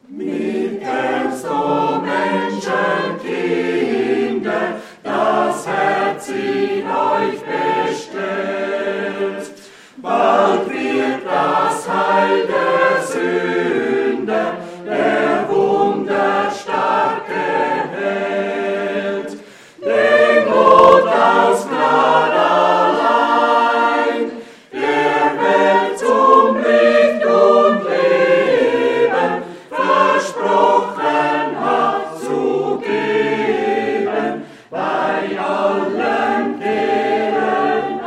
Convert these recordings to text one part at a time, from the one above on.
Mittelst o Menschenkinder, das Herz in euch bestellt. Bald wird das Heil der Sünder, der wunderstarke Held, den Gott aus Gnade allein, der Welt zum Licht und Leben versprochen hat zu geben, bei allen Kehren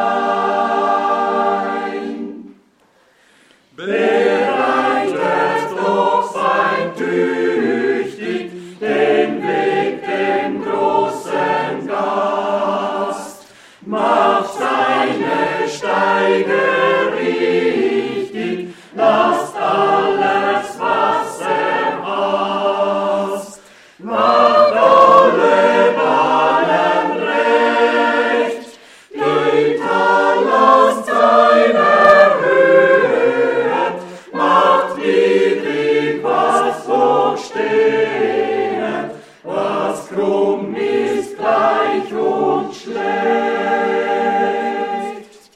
ein. Bereitet doch feindtüchtig den Weg dem großen Gast, macht seine Steige richtig, lasst alles, was hasst, macht alle Bahnen recht, geht alles seiner Höhe, macht niedrig, was hoch steht, was krumm ist, gleich und schlecht.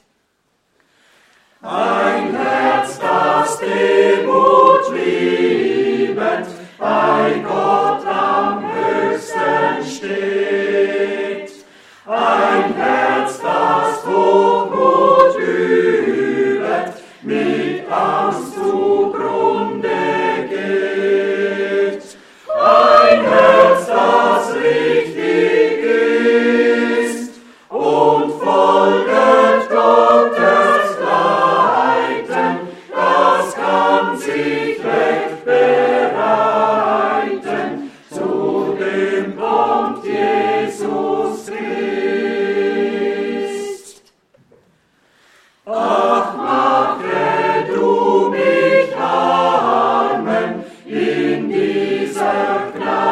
Ein Herz, das Demut liebet, bei Gott am höchsten steht. Ein Herz, das Hochmut übet, mit Angst zugrunde geht. Ein Herz, das richtig ist und folget Gottes Leiten, das kann sich recht bereiten, zu dem kommt Jesus Christ. Ach, mache du mich armen in dieser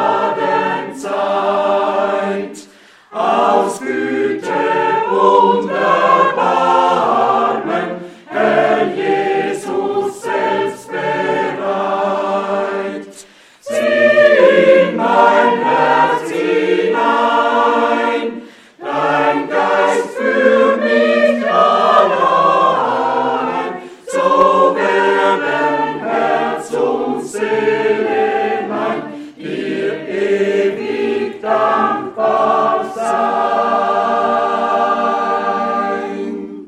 Gnadenzeit, aus Güte und Erbarmen, Herr Jesus selbst bereit. Zieh in mein Herz hinein, dein Geist für mich allein, so werden Herz und Seele mein, dir ewig dankbar sein.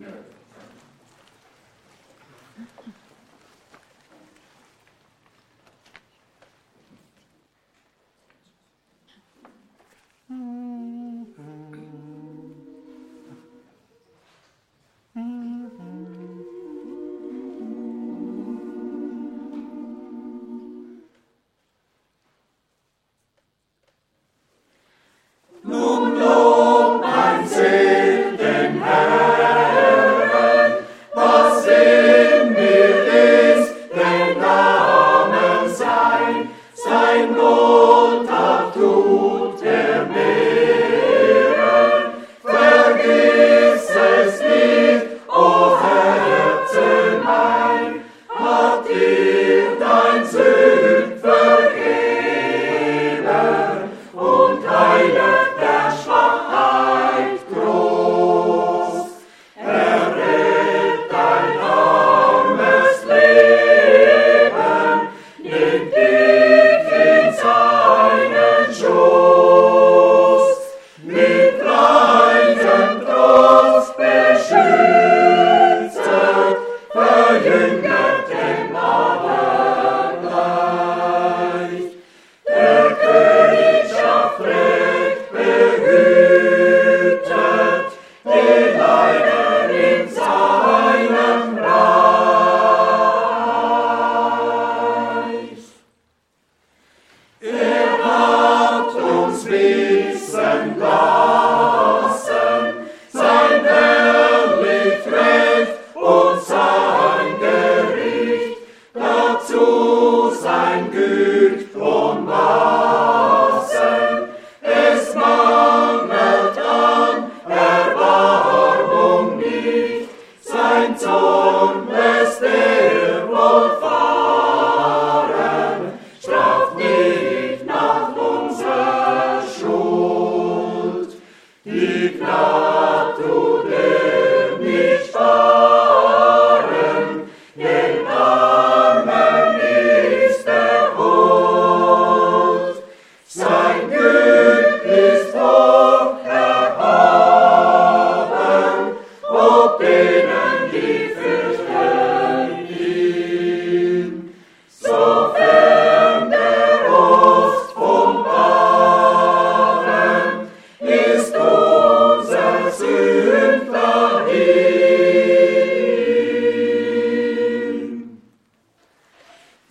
Nun lob mein Seel den Herrn, was in mir ist, den Namen sein Wohltat tut er mehren. Vergiss es nicht, o Herze mein, hat dir dein Sünd vergeben und heilet der Schwachheit groß. Errett dein armes Leben, nimm dich in seinen Schoß, mit reinem Trost beschützet, verjünget dem aber gleich. Der Königschaft recht behütet, den Leiden in seinem Reich. Er hat uns wissen lassen, sein herrlich Recht und sein Gericht, dazu sein Güt von Maßen. Es mangelt an Erbarmung nicht, sein Zorn lässt er wohlfahren,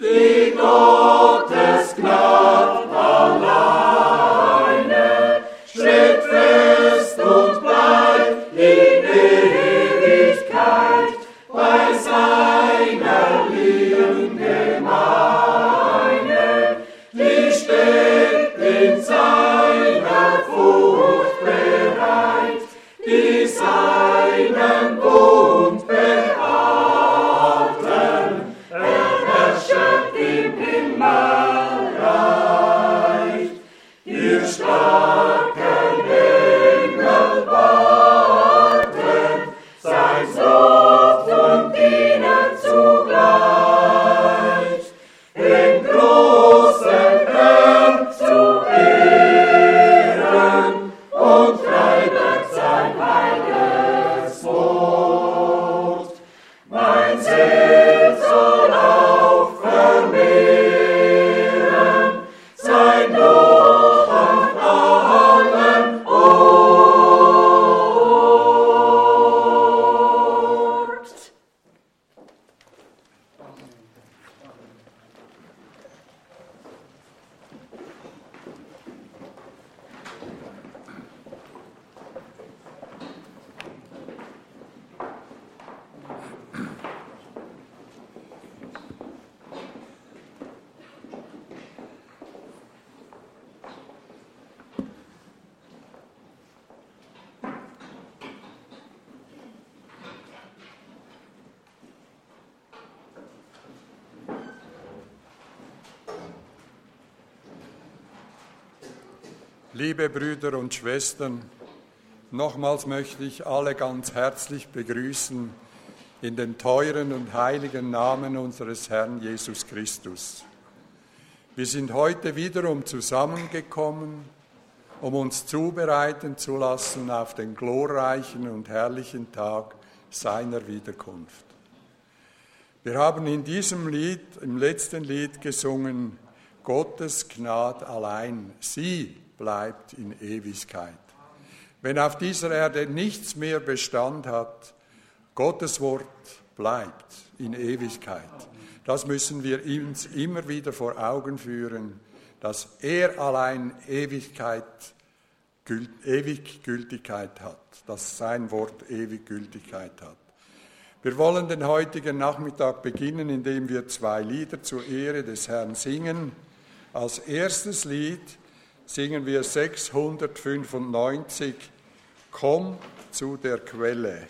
die Gottes Gnad alleine steht fest und bleibt in Ewigkeit bei seiner lieben Gemeinde, die steht in seiner Furcht bereit, die seinen Bund behalten, erherrschet im Himmelreich. Ihr starken Engel warten, sein Lob und ihnen zugleich, den großen Herrn zu ehren und treiben sein heiliges Wort. Mein Seel soll auch vermehren sein Lob an allen Ort. Liebe Brüder und Schwestern, nochmals möchte ich alle ganz herzlich begrüßen in den teuren und heiligen Namen unseres Herrn Jesus Christus. Wir sind heute wiederum zusammengekommen, um uns zubereiten zu lassen auf den glorreichen und herrlichen Tag seiner Wiederkunft. Wir haben in diesem Lied, im letzten Lied gesungen, Gottes Gnad allein, sie bleibt in Ewigkeit. Wenn auf dieser Erde nichts mehr Bestand hat, Gottes Wort bleibt in Ewigkeit. Das müssen wir uns immer wieder vor Augen führen, dass er allein ewig Gültigkeit hat, dass sein Wort ewig Gültigkeit hat. Wir wollen den heutigen Nachmittag beginnen, indem wir 2 Lieder zur Ehre des Herrn singen. Als erstes Lied singen wir 695, Komm zu der Quelle.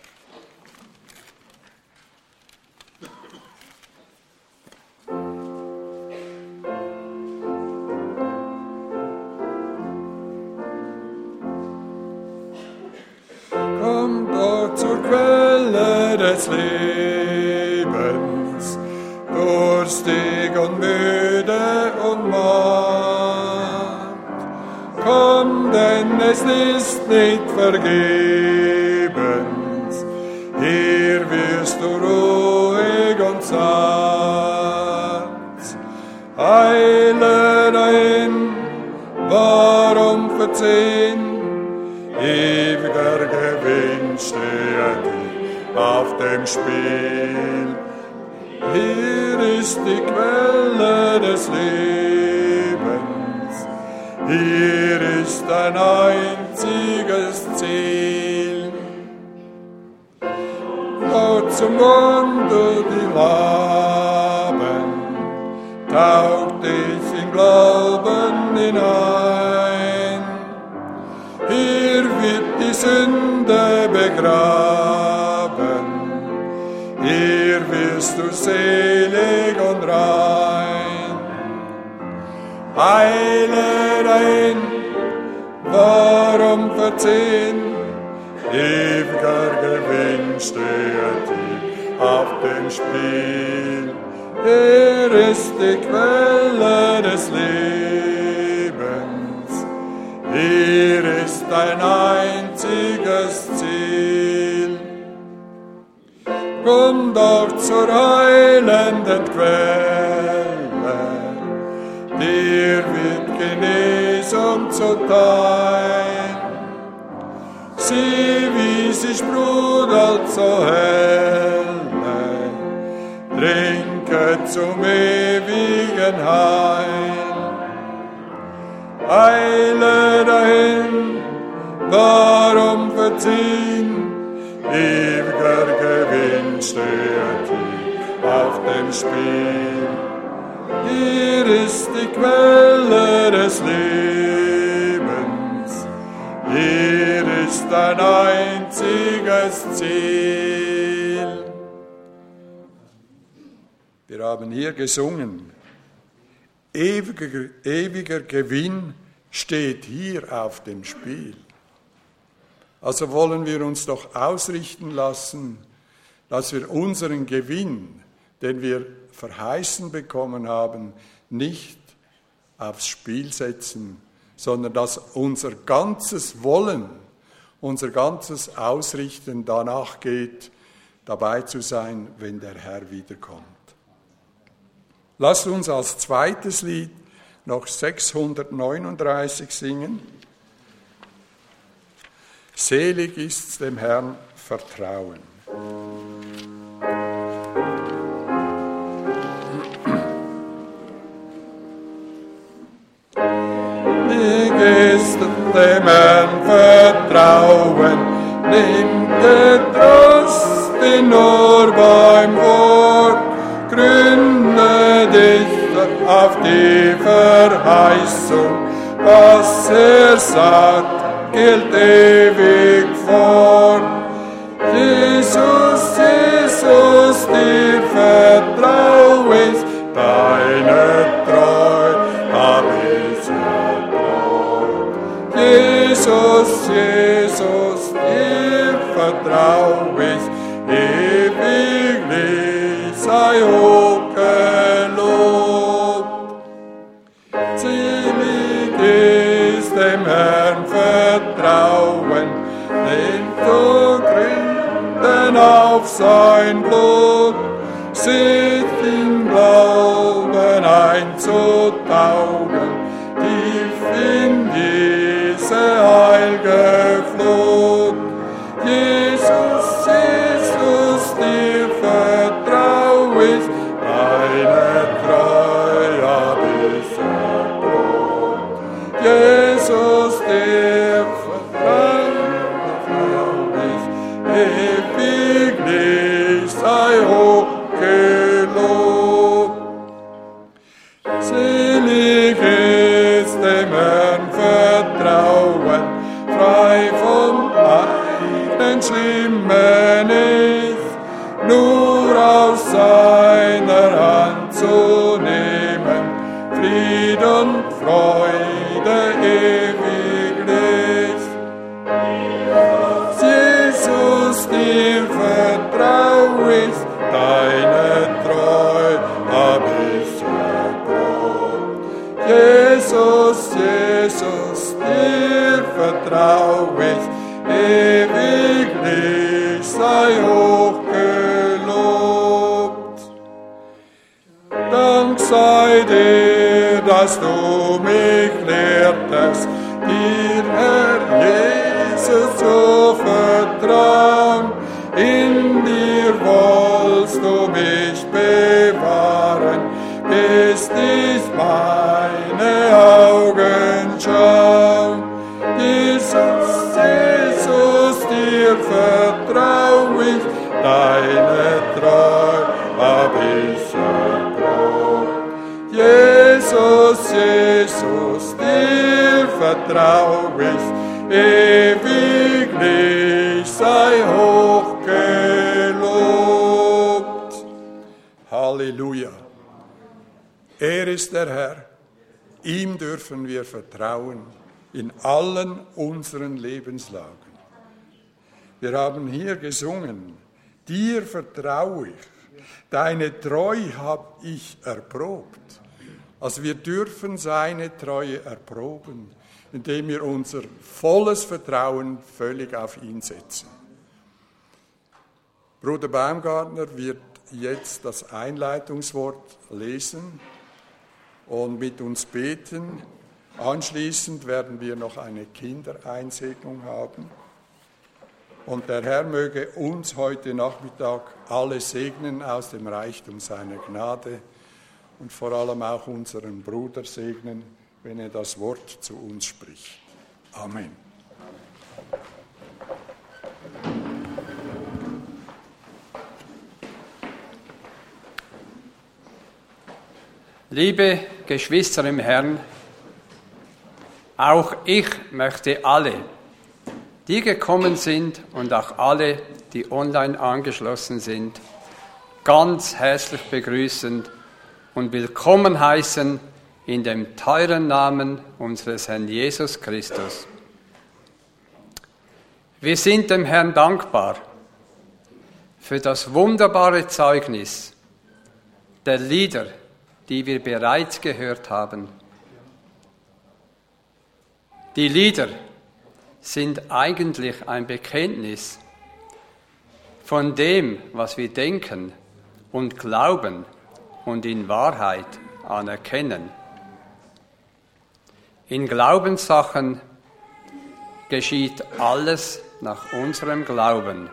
Komm dort zur Quelle des Lebens, durstig und müde und matt. Komm, denn es ist nicht vergebens, hier wirst du ruhig und satt. Eile dahin, warum verziehen? Ewiger Gewinn stehe dir auf dem Spiel. Hier ist die Quelle des Lebens, hier ist ein einziges Ziel. Dort zum Mund du die Laben, tauch dich in Glauben hinein. Hier wird die Sünde begraben, hier wirst du selig und rein. Eile dahin, warum verziehen? Ewiger Gewinn steht dir auf dem Spiel. Hier ist die Quelle des Lebens, hier ist ein einziges Ziel. Komm doch zur heilenden Quelle, dir wird Genesung zuteil. Sieh, wie sie sprudelt so helle, trink lenke zum ewigen Heil. Eile dahin, warum verziehen? Ewiger Gewinn steht hier auf dem Spiel. Hier ist die Quelle des Lebens, hier ist ein einziges Ziel. Wir haben hier gesungen, ewiger Gewinn steht hier auf dem Spiel. Also wollen wir uns doch ausrichten lassen, dass wir unseren Gewinn, den wir verheißen bekommen haben, nicht aufs Spiel setzen, sondern dass unser ganzes Wollen, unser ganzes Ausrichten danach geht, dabei zu sein, wenn der Herr wiederkommt. Lasst uns als zweites Lied noch 639 singen. Selig ist's dem Herrn vertrauen. Ist dem Herrn vertrauen, nimm Getrost ihn nur beim Wort, gründe dich auf die Verheißung, was sagt, gilt ewig fort. Jesus, Jesus, dir vertrau ich, deine Treu hab ich erprobt. Jesus, Jesus, dir vertrau ich, ewiglich sei hoch gelobt. Selig ist dem Herrn vertrauen, den zu gründen auf sein Blut, sich im Glauben einzutauchen, tief in diese heilge Flut. Jesus, Jesus, dir vertrau ich, deine Treu hab ich erprobt. Jesus, dir vertrau ich, ewiglich sei hoch gelobt. Selig ist dem Herrn vertrauen, frei vom eigenen Schlimmen ist, nur aus seiner Hand zu nehmen, Fried und Freude ewiglich. Jesus, dir vertrau ich, deine Treu hab ich erprobt. Jesus, Jesus, dir vertrau ich, ewiglich sei hoch gelobt. Dank sei dir, dass du mich lehrtest, dir, Herr Jesus, zu vertrauen. In dir wollst du mich bewahren, bis dich meine Augen schauen. Jesus, Jesus, dir vertrau ich, deine Treu hab ich erprobt. Jesus, Jesus, dir vertrau ich, ewiglich sei hoch gelobt. Halleluja. Er ist der Herr, ihm dürfen wir vertrauen in allen unseren Lebenslagen. Wir haben hier gesungen, dir vertraue ich, deine Treue hab ich erprobt. Also wir dürfen seine Treue erproben, indem wir unser volles Vertrauen völlig auf ihn setzen. Bruder Baumgartner wird jetzt das Einleitungswort lesen und mit uns beten. Anschließend werden wir noch eine Kindereinsegnung haben. Und der Herr möge uns heute Nachmittag alle segnen aus dem Reichtum seiner Gnade und vor allem auch unseren Bruder segnen, wenn er das Wort zu uns spricht. Amen. Liebe Geschwister im Herrn, auch ich möchte alle, die gekommen sind und auch alle, die online angeschlossen sind, ganz herzlich begrüßen und willkommen heißen in dem teuren Namen unseres Herrn Jesus Christus. Wir sind dem Herrn dankbar für das wunderbare Zeugnis der Lieder, die wir bereits gehört haben. Die Lieder sind eigentlich ein Bekenntnis von dem, was wir denken und glauben und in Wahrheit anerkennen. In Glaubenssachen geschieht alles nach unserem Glauben.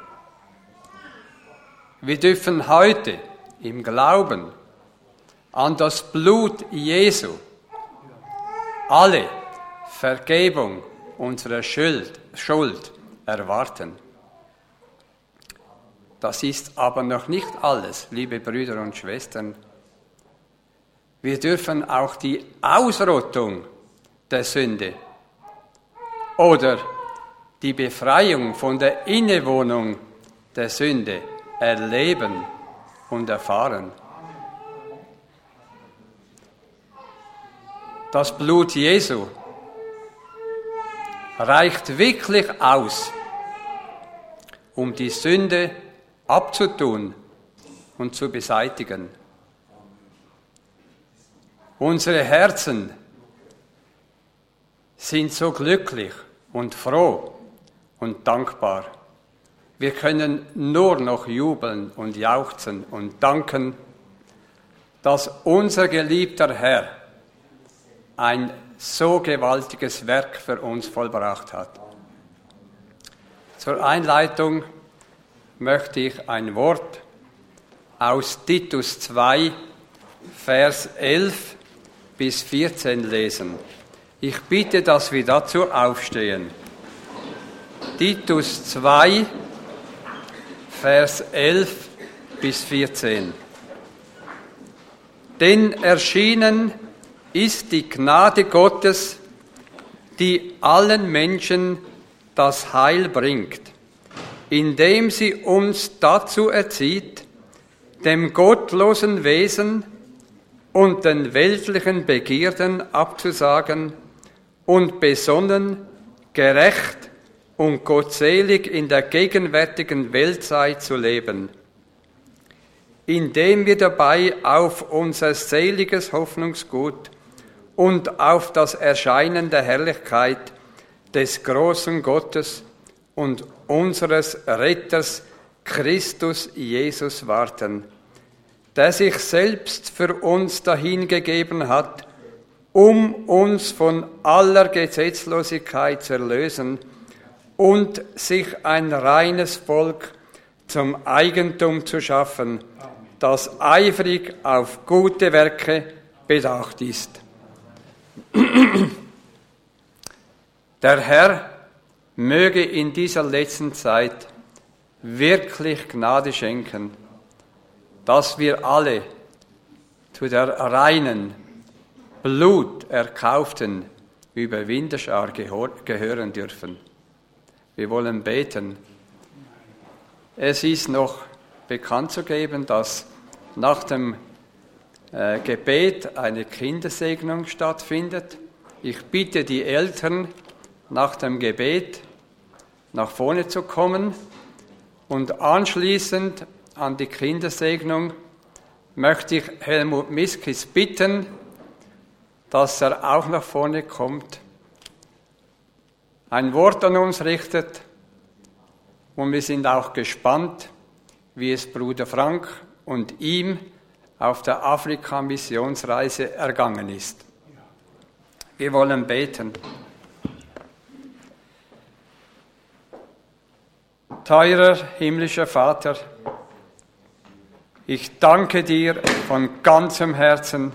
Wir dürfen heute im Glauben an das Blut Jesu alle Vergebung unserer Schuld erwarten. Das ist aber noch nicht alles, liebe Brüder und Schwestern. Wir dürfen auch die Ausrottung der Sünde oder die Befreiung von der Innewohnung der Sünde erleben und erfahren. Das Blut Jesu reicht wirklich aus, um die Sünde abzutun und zu beseitigen. Unsere Herzen sind so glücklich und froh und dankbar. Wir können nur noch jubeln und jauchzen und danken, dass unser geliebter Herr ein so gewaltiges Werk für uns vollbracht hat. Zur Einleitung möchte ich ein Wort aus Titus 2, Vers 11 bis 14 lesen. Ich bitte, dass wir dazu aufstehen. Titus 2, Vers 11 bis 14. Denn erschienen ist die Gnade Gottes, die allen Menschen das Heil bringt, indem sie uns dazu erzieht, dem gottlosen Wesen und den weltlichen Begierden abzusagen und besonnen, gerecht und gottselig in der gegenwärtigen Weltzeit zu leben, indem wir dabei auf unser seliges Hoffnungsgut und auf das Erscheinen der Herrlichkeit des großen Gottes und unseres Retters Christus Jesus warten, der sich selbst für uns dahingegeben hat, um uns von aller Gesetzlosigkeit zu erlösen und sich ein reines Volk zum Eigentum zu schaffen, das eifrig auf gute Werke bedacht ist. Der Herr möge in dieser letzten Zeit wirklich Gnade schenken, dass wir alle zu der reinen, bluterkauften Überwinderschar gehören dürfen. Wir wollen beten. Es ist noch bekannt zu geben, dass nach dem Gebet eine Kindersegnung stattfindet. Ich bitte die Eltern, nach dem Gebet nach vorne zu kommen und anschließend an die Kindersegnung möchte ich Helmut Miskis bitten, dass er auch nach vorne kommt, ein Wort an uns richtet und wir sind auch gespannt, wie es Bruder Frank und ihm auf der Afrika-Missionsreise ergangen ist. Wir wollen beten. Teurer himmlischer Vater, ich danke dir von ganzem Herzen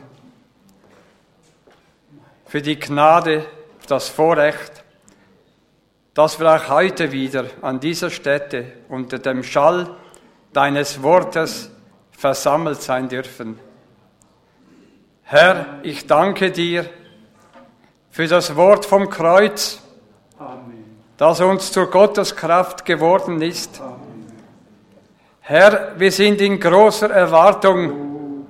für die Gnade, das Vorrecht, dass wir auch heute wieder an dieser Stätte unter dem Schall deines Wortes versammelt sein dürfen. Herr, ich danke dir für das Wort vom Kreuz, das uns zur Gotteskraft geworden ist. Herr, wir sind in großer Erwartung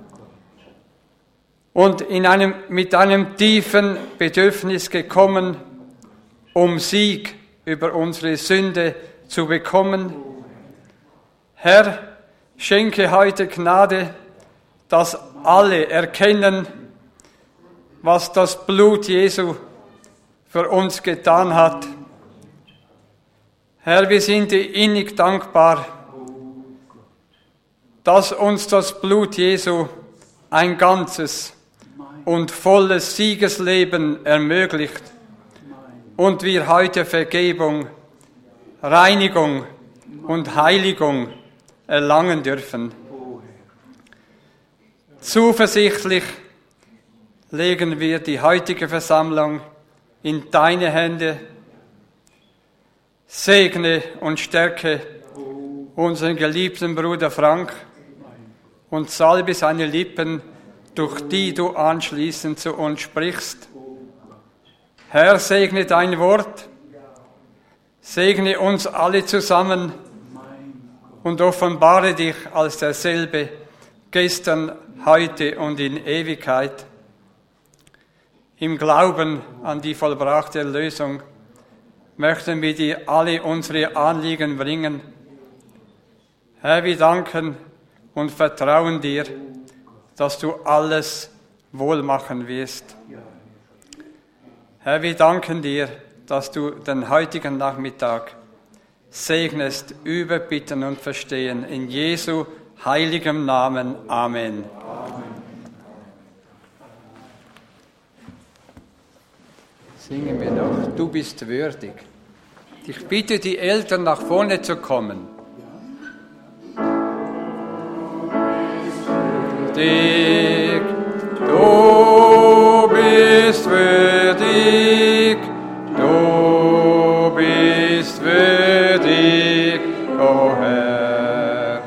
und mit einem tiefen Bedürfnis gekommen, um Sieg über unsere Sünde zu bekommen. Herr, schenke heute Gnade, dass alle erkennen, was das Blut Jesu für uns getan hat. Herr, wir sind dir innig dankbar, dass uns das Blut Jesu ein ganzes und volles Siegesleben ermöglicht und wir heute Vergebung, Reinigung und Heiligung erlangen dürfen. Zuversichtlich legen wir die heutige Versammlung in deine Hände. Segne und stärke unseren geliebten Bruder Frank und salbe seine Lippen, durch die du anschließend zu uns sprichst. Herr, segne dein Wort, segne uns alle zusammen und offenbare dich als derselbe, gestern, heute und in Ewigkeit. Im Glauben an die vollbrachte Erlösung möchten wir dir alle unsere Anliegen bringen. Herr, wir danken und vertrauen dir, dass du alles wohl machen wirst. Herr, wir danken dir, dass du den heutigen Nachmittag segnest, überbitten und verstehen. In Jesu heiligem Namen. Amen. Singen wir noch, du bist würdig. Ich bitte die Eltern, nach vorne zu kommen. Du bist würdig, du bist würdig, o Herr,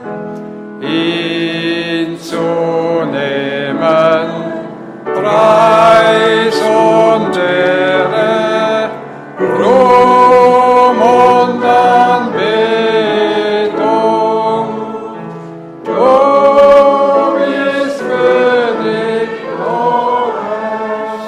ihn zu nehmen, Preis und Ehre, Ruhm und Anbetung. Du bist würdig, o Herr.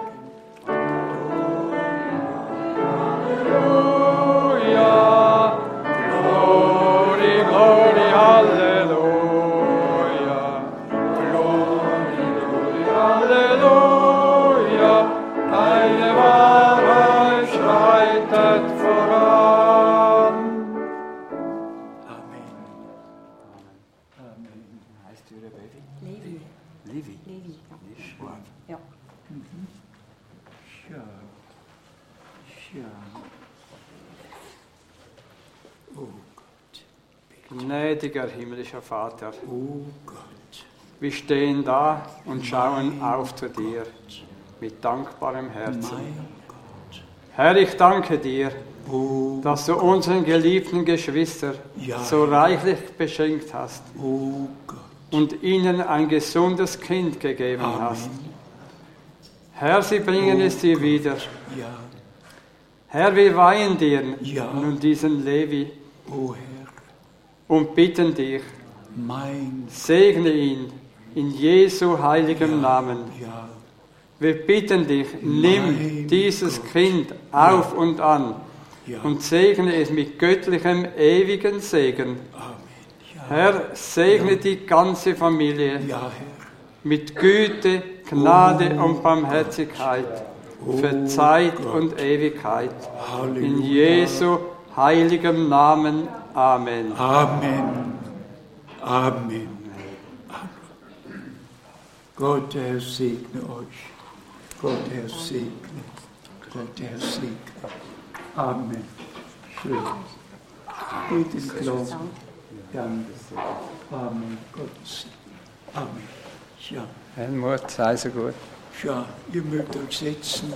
Halleluja, Glory, Glory, Halleluja, Glory, Glory, Halleluja, deine Wahrheit schreitet voran. Amen. Amen. Heißt du Ihre Baby? Levi. Levi. Levi, ja. Ja. Oh Gott, Gnädiger himmlischer Vater, oh Gott, wir stehen da und schauen auf zu dir mit dankbarem Herzen. mein Gott, Herr, ich danke dir, oh, dass du unseren geliebten Geschwistern Ja. so reichlich beschenkt hast oh Gott, und ihnen ein gesundes Kind gegeben hast. Amen, Herr, sie bringen es dir wieder. ja, Herr, wir weihen dir Ja. nun diesen Levi oh Herr, und bitten dich, mein, segne ihn in Jesu heiligem Namen. ja, Wir bitten dich, nimm Mein dieses Gott. Kind auf und an ja, und segne es mit göttlichem, ewigen Segen. Amen, ja, Herr, segne die ganze Familie ja, Herr, mit Güte, Gnade und Barmherzigkeit für Zeit Gott. und Ewigkeit. Halleluja. In Jesu heiligem Namen. Amen. Amen, Amen, Amen. Gott, Herr, segne euch. Gott, Herr, segne. Gott, Herr, segne. Amen. Schön. Geht im Glauben. Danke. Amen. Gottes. Amen. Ja. Helmut, sei so gut. Ja, ihr mögt euch setzen.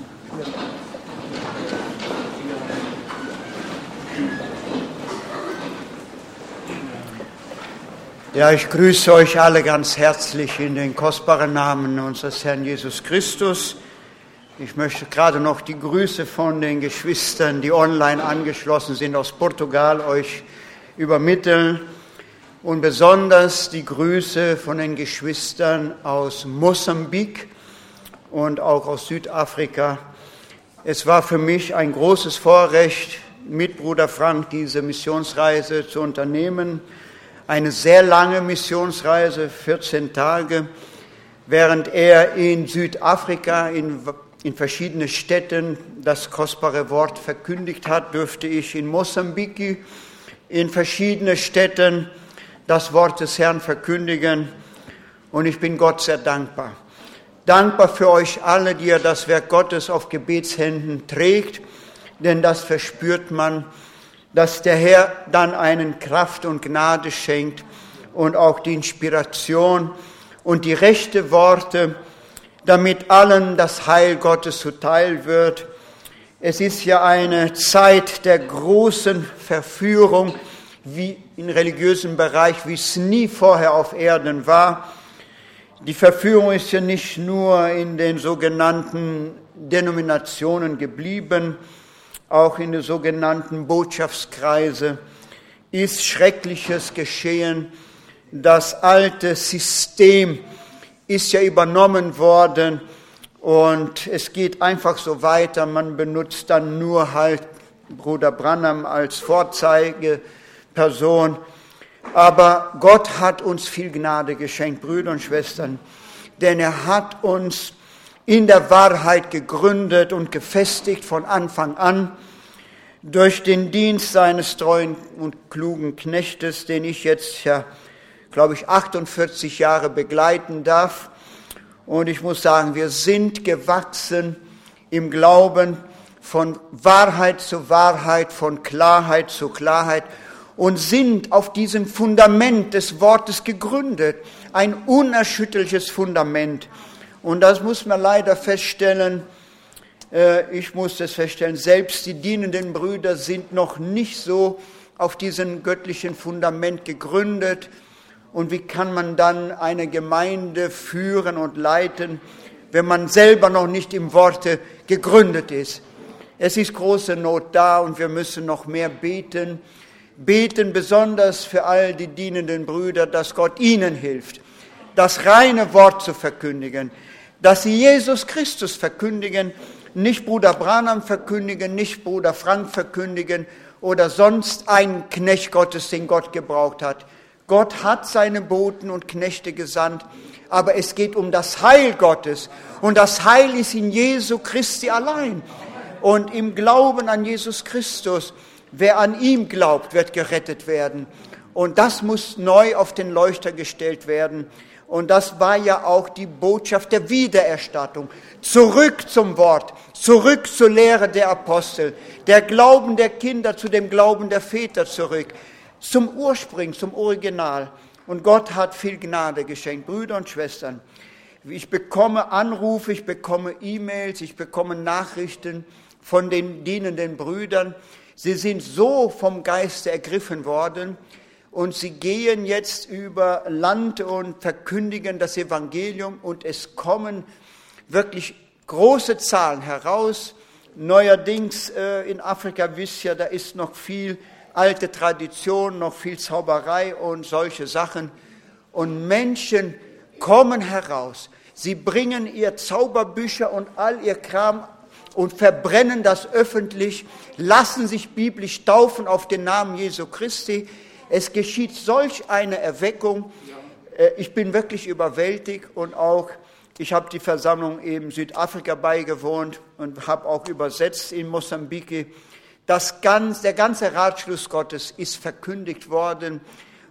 Ja, ich grüße euch alle ganz herzlich in den kostbaren Namen unseres Herrn Jesus Christus. Ich möchte gerade noch die Grüße von den Geschwistern, die online angeschlossen sind aus Portugal, euch übermitteln. Und besonders die Grüße von den Geschwistern aus Mosambik und auch aus Südafrika. Es war für mich ein großes Vorrecht, mit Bruder Frank diese Missionsreise zu unternehmen. Eine sehr lange Missionsreise, 14 Tage, während er in Südafrika in verschiedenen Städten das kostbare Wort verkündigt hat, durfte ich in Mosambik in verschiedenen Städten das Wort des Herrn verkündigen. Und ich bin Gott sehr dankbar. Dankbar für euch alle, die ihr das Werk Gottes auf Gebetshänden trägt, denn das verspürt man, dass der Herr dann einen Kraft und Gnade schenkt und auch die Inspiration und die rechten Worte, damit allen das Heil Gottes zuteil wird. Es ist ja eine Zeit der großen Verführung, wie im religiösen Bereich, wie es nie vorher auf Erden war. Die Verführung ist ja nicht nur in den sogenannten Denominationen geblieben, auch in den sogenannten Botschaftskreise ist Schreckliches geschehen. Das alte System ist ja übernommen worden und es geht einfach so weiter. Man benutzt dann nur halt Bruder Branham als Vorzeigeperson. Aber Gott hat uns viel Gnade geschenkt, Brüder und Schwestern, denn er hat uns in der Wahrheit gegründet und gefestigt von Anfang an durch den Dienst seines treuen und klugen Knechtes, den ich jetzt ja, glaube ich, 48 Jahre begleiten darf. Und ich muss sagen, wir sind gewachsen im Glauben von Wahrheit zu Wahrheit, von Klarheit zu Klarheit und sind auf diesem Fundament des Wortes gegründet, ein unerschütterliches Fundament. Und das muss man leider feststellen, ich muss das feststellen, selbst die dienenden Brüder sind noch nicht so auf diesem göttlichen Fundament gegründet. Und wie kann man dann eine Gemeinde führen und leiten, wenn man selber noch nicht im Worte gegründet ist? Es ist große Not da und wir müssen noch mehr beten. Beten besonders für all die dienenden Brüder, dass Gott ihnen hilft, das reine Wort zu verkündigen, dass sie Jesus Christus verkündigen, nicht Bruder Branham verkündigen, nicht Bruder Frank verkündigen oder sonst einen Knecht Gottes, den Gott gebraucht hat. Gott hat seine Boten und Knechte gesandt, aber es geht um das Heil Gottes und das Heil ist in Jesu Christi allein und im Glauben an Jesus Christus. Wer an ihm glaubt, wird gerettet werden und das muss neu auf den Leuchter gestellt werden. Und das war ja auch die Botschaft der Wiedererstattung. Zurück zum Wort, zurück zur Lehre der Apostel, der Glauben der Kinder zu dem Glauben der Väter zurück, zum Ursprung, zum Original. Und Gott hat viel Gnade geschenkt, Brüder und Schwestern. Ich bekomme Anrufe, ich bekomme E-Mails, ich bekomme Nachrichten von den dienenden Brüdern. Sie sind so vom Geiste ergriffen worden, und sie gehen jetzt über Land und verkündigen das Evangelium und es kommen wirklich große Zahlen heraus. Neuerdings in Afrika, wisst ihr, da ist noch viel alte Tradition, noch viel Zauberei und solche Sachen. Und Menschen kommen heraus. Sie bringen ihr Zauberbücher und all ihr Kram und verbrennen das öffentlich, lassen sich biblisch taufen auf den Namen Jesu Christi. Es geschieht solch eine Erweckung. Ich bin wirklich überwältigt und auch, ich habe die Versammlung in Südafrika beigewohnt und habe auch übersetzt in Mosambik. Der ganze Ratschluss Gottes ist verkündigt worden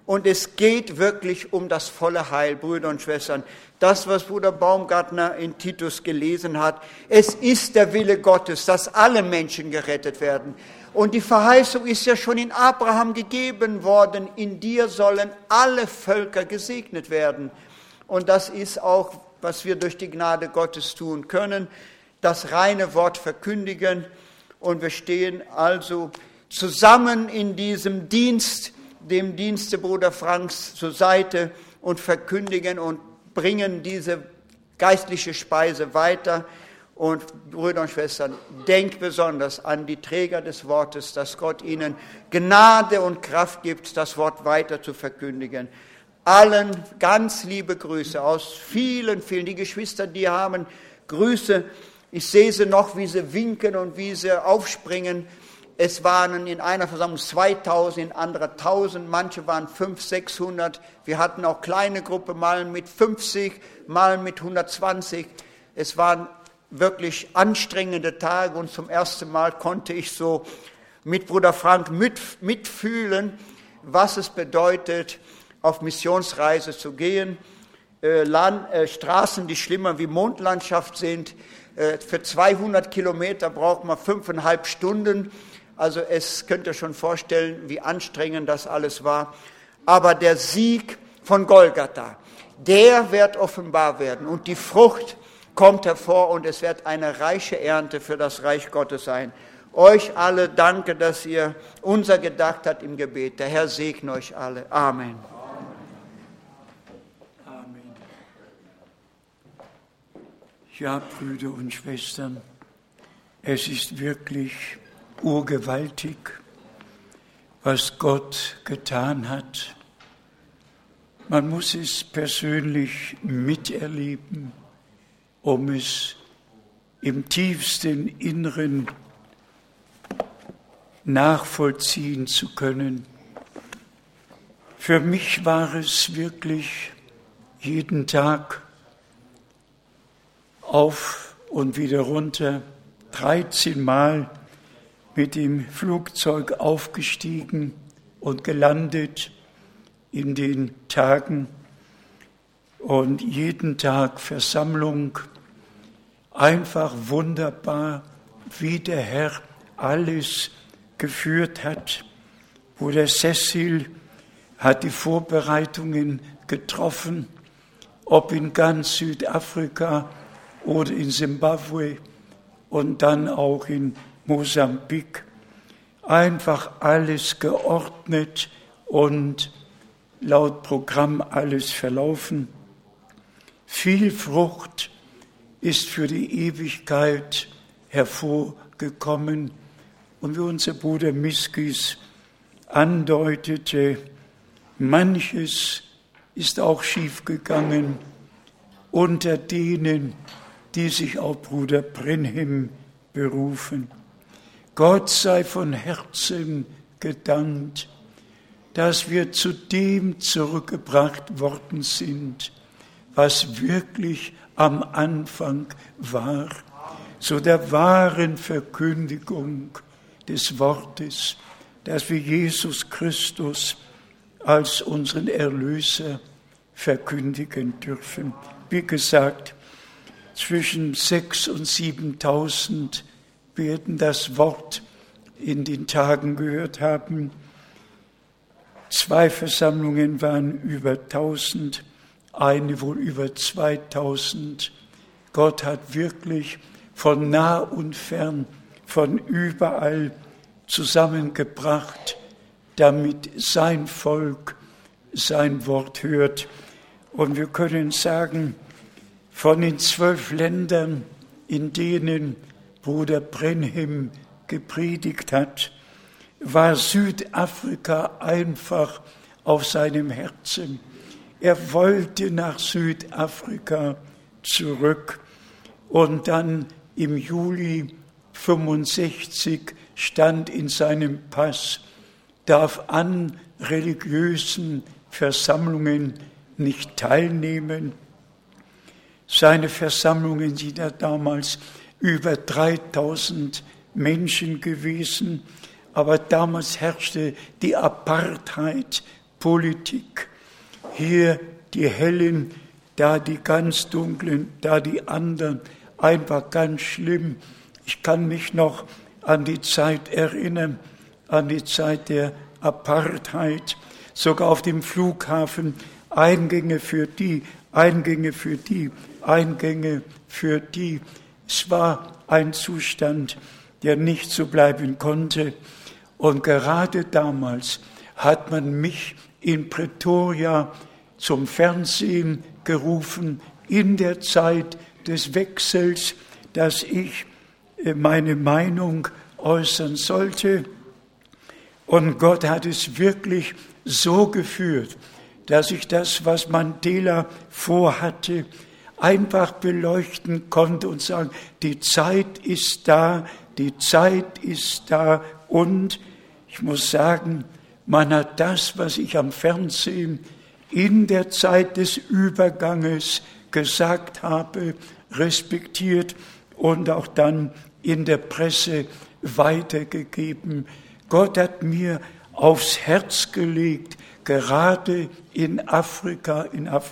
Und es geht wirklich um das volle Heil, Brüder und Schwestern. Das, was Bruder Baumgartner in Titus gelesen hat, es ist der Wille Gottes, dass alle Menschen gerettet werden. Und die Verheißung ist ja schon in Abraham gegeben worden, in dir sollen alle Völker gesegnet werden. Und das ist auch, was wir durch die Gnade Gottes tun können, das reine Wort verkündigen. Und wir stehen also zusammen in diesem Dienst, dem Dienste Bruder Franks zur Seite und verkündigen und bringen diese geistliche Speise weiter. Und Brüder und Schwestern, denkt besonders an die Träger des Wortes, dass Gott ihnen Gnade und Kraft gibt, das Wort weiter zu verkündigen. Allen ganz liebe Grüße aus vielen, die Geschwister, die haben Grüße. Ich sehe sie noch, wie sie winken und wie sie aufspringen. Es waren in einer Versammlung 2000, in anderer 1000, manche waren 500, 600. Wir hatten auch kleine Gruppe, mal mit 50, mal mit 120. Es waren wirklich anstrengende Tage und zum ersten Mal konnte ich so mit Bruder Frank mitfühlen, was es bedeutet, auf Missionsreise zu gehen. Straßen, die schlimmer wie Mondlandschaft sind. Für 200 Kilometer braucht man 5,5 Stunden. Also es könnt ihr schon vorstellen, wie anstrengend das alles war. Aber der Sieg von Golgatha, der wird offenbar werden und die Frucht kommt hervor und es wird eine reiche Ernte für das Reich Gottes sein. Euch alle danke, dass ihr unser gedacht habt im Gebet. Der Herr segne euch alle. Amen. Amen. Ja, Brüder und Schwestern, es ist wirklich urgewaltig, was Gott getan hat. Man muss es persönlich miterleben, um es im tiefsten Inneren nachvollziehen zu können. Für mich war es wirklich jeden Tag auf und wieder runter, 13 Mal mit dem Flugzeug aufgestiegen und gelandet in den Tagen und jeden Tag Versammlung. Einfach wunderbar, wie der Herr alles geführt hat. Bruder Cecil hat die Vorbereitungen getroffen, ob in ganz Südafrika oder in Simbabwe und dann auch in Mosambik. Einfach alles geordnet und laut Programm alles verlaufen. Viel Frucht ist für die Ewigkeit hervorgekommen. Und wie unser Bruder Miskis andeutete, manches ist auch schiefgegangen unter denen, die sich auf Bruder Brenhem berufen. Gott sei von Herzen gedankt, dass wir zu dem zurückgebracht worden sind, was wirklich am Anfang war, zu der wahren Verkündigung des Wortes, dass wir Jesus Christus als unseren Erlöser verkündigen dürfen. Wie gesagt, zwischen 6.000 und 7.000 werden das Wort in den Tagen gehört haben. 2 Versammlungen waren über 1.000, eine wohl über 2.000. Gott hat wirklich von nah und fern, von überall zusammengebracht, damit sein Volk sein Wort hört. Und wir können sagen, von den 12 Ländern, in denen Bruder Brenhem gepredigt hat, war Südafrika einfach auf seinem Herzen. Er wollte nach Südafrika zurück und dann im Juli 65 stand in seinem Pass, darf an religiösen Versammlungen nicht teilnehmen. Seine Versammlungen sind ja damals über 3.000 Menschen gewesen, aber damals herrschte die Apartheid Politik. Hier die Hellen, da die ganz Dunklen, da die anderen. Einfach ganz schlimm. Ich kann mich noch an die Zeit erinnern, an die Zeit der Apartheid. Sogar auf dem Flughafen Eingänge für die, Eingänge für die, Eingänge für die. Es war ein Zustand, der nicht so bleiben konnte. Und gerade damals hat man mich in Pretoria zum Fernsehen gerufen, in der Zeit des Wechsels, dass ich meine Meinung äußern sollte. Und Gott hat es wirklich so geführt, dass ich das, was Mandela vorhatte, einfach beleuchten konnte und sagen, die Zeit ist da, die Zeit ist da. Und ich muss sagen, man hat das, was ich am Fernsehen in der Zeit des Überganges gesagt habe, respektiert und auch dann in der Presse weitergegeben. Gott hat mir aufs Herz gelegt, gerade in Afrika,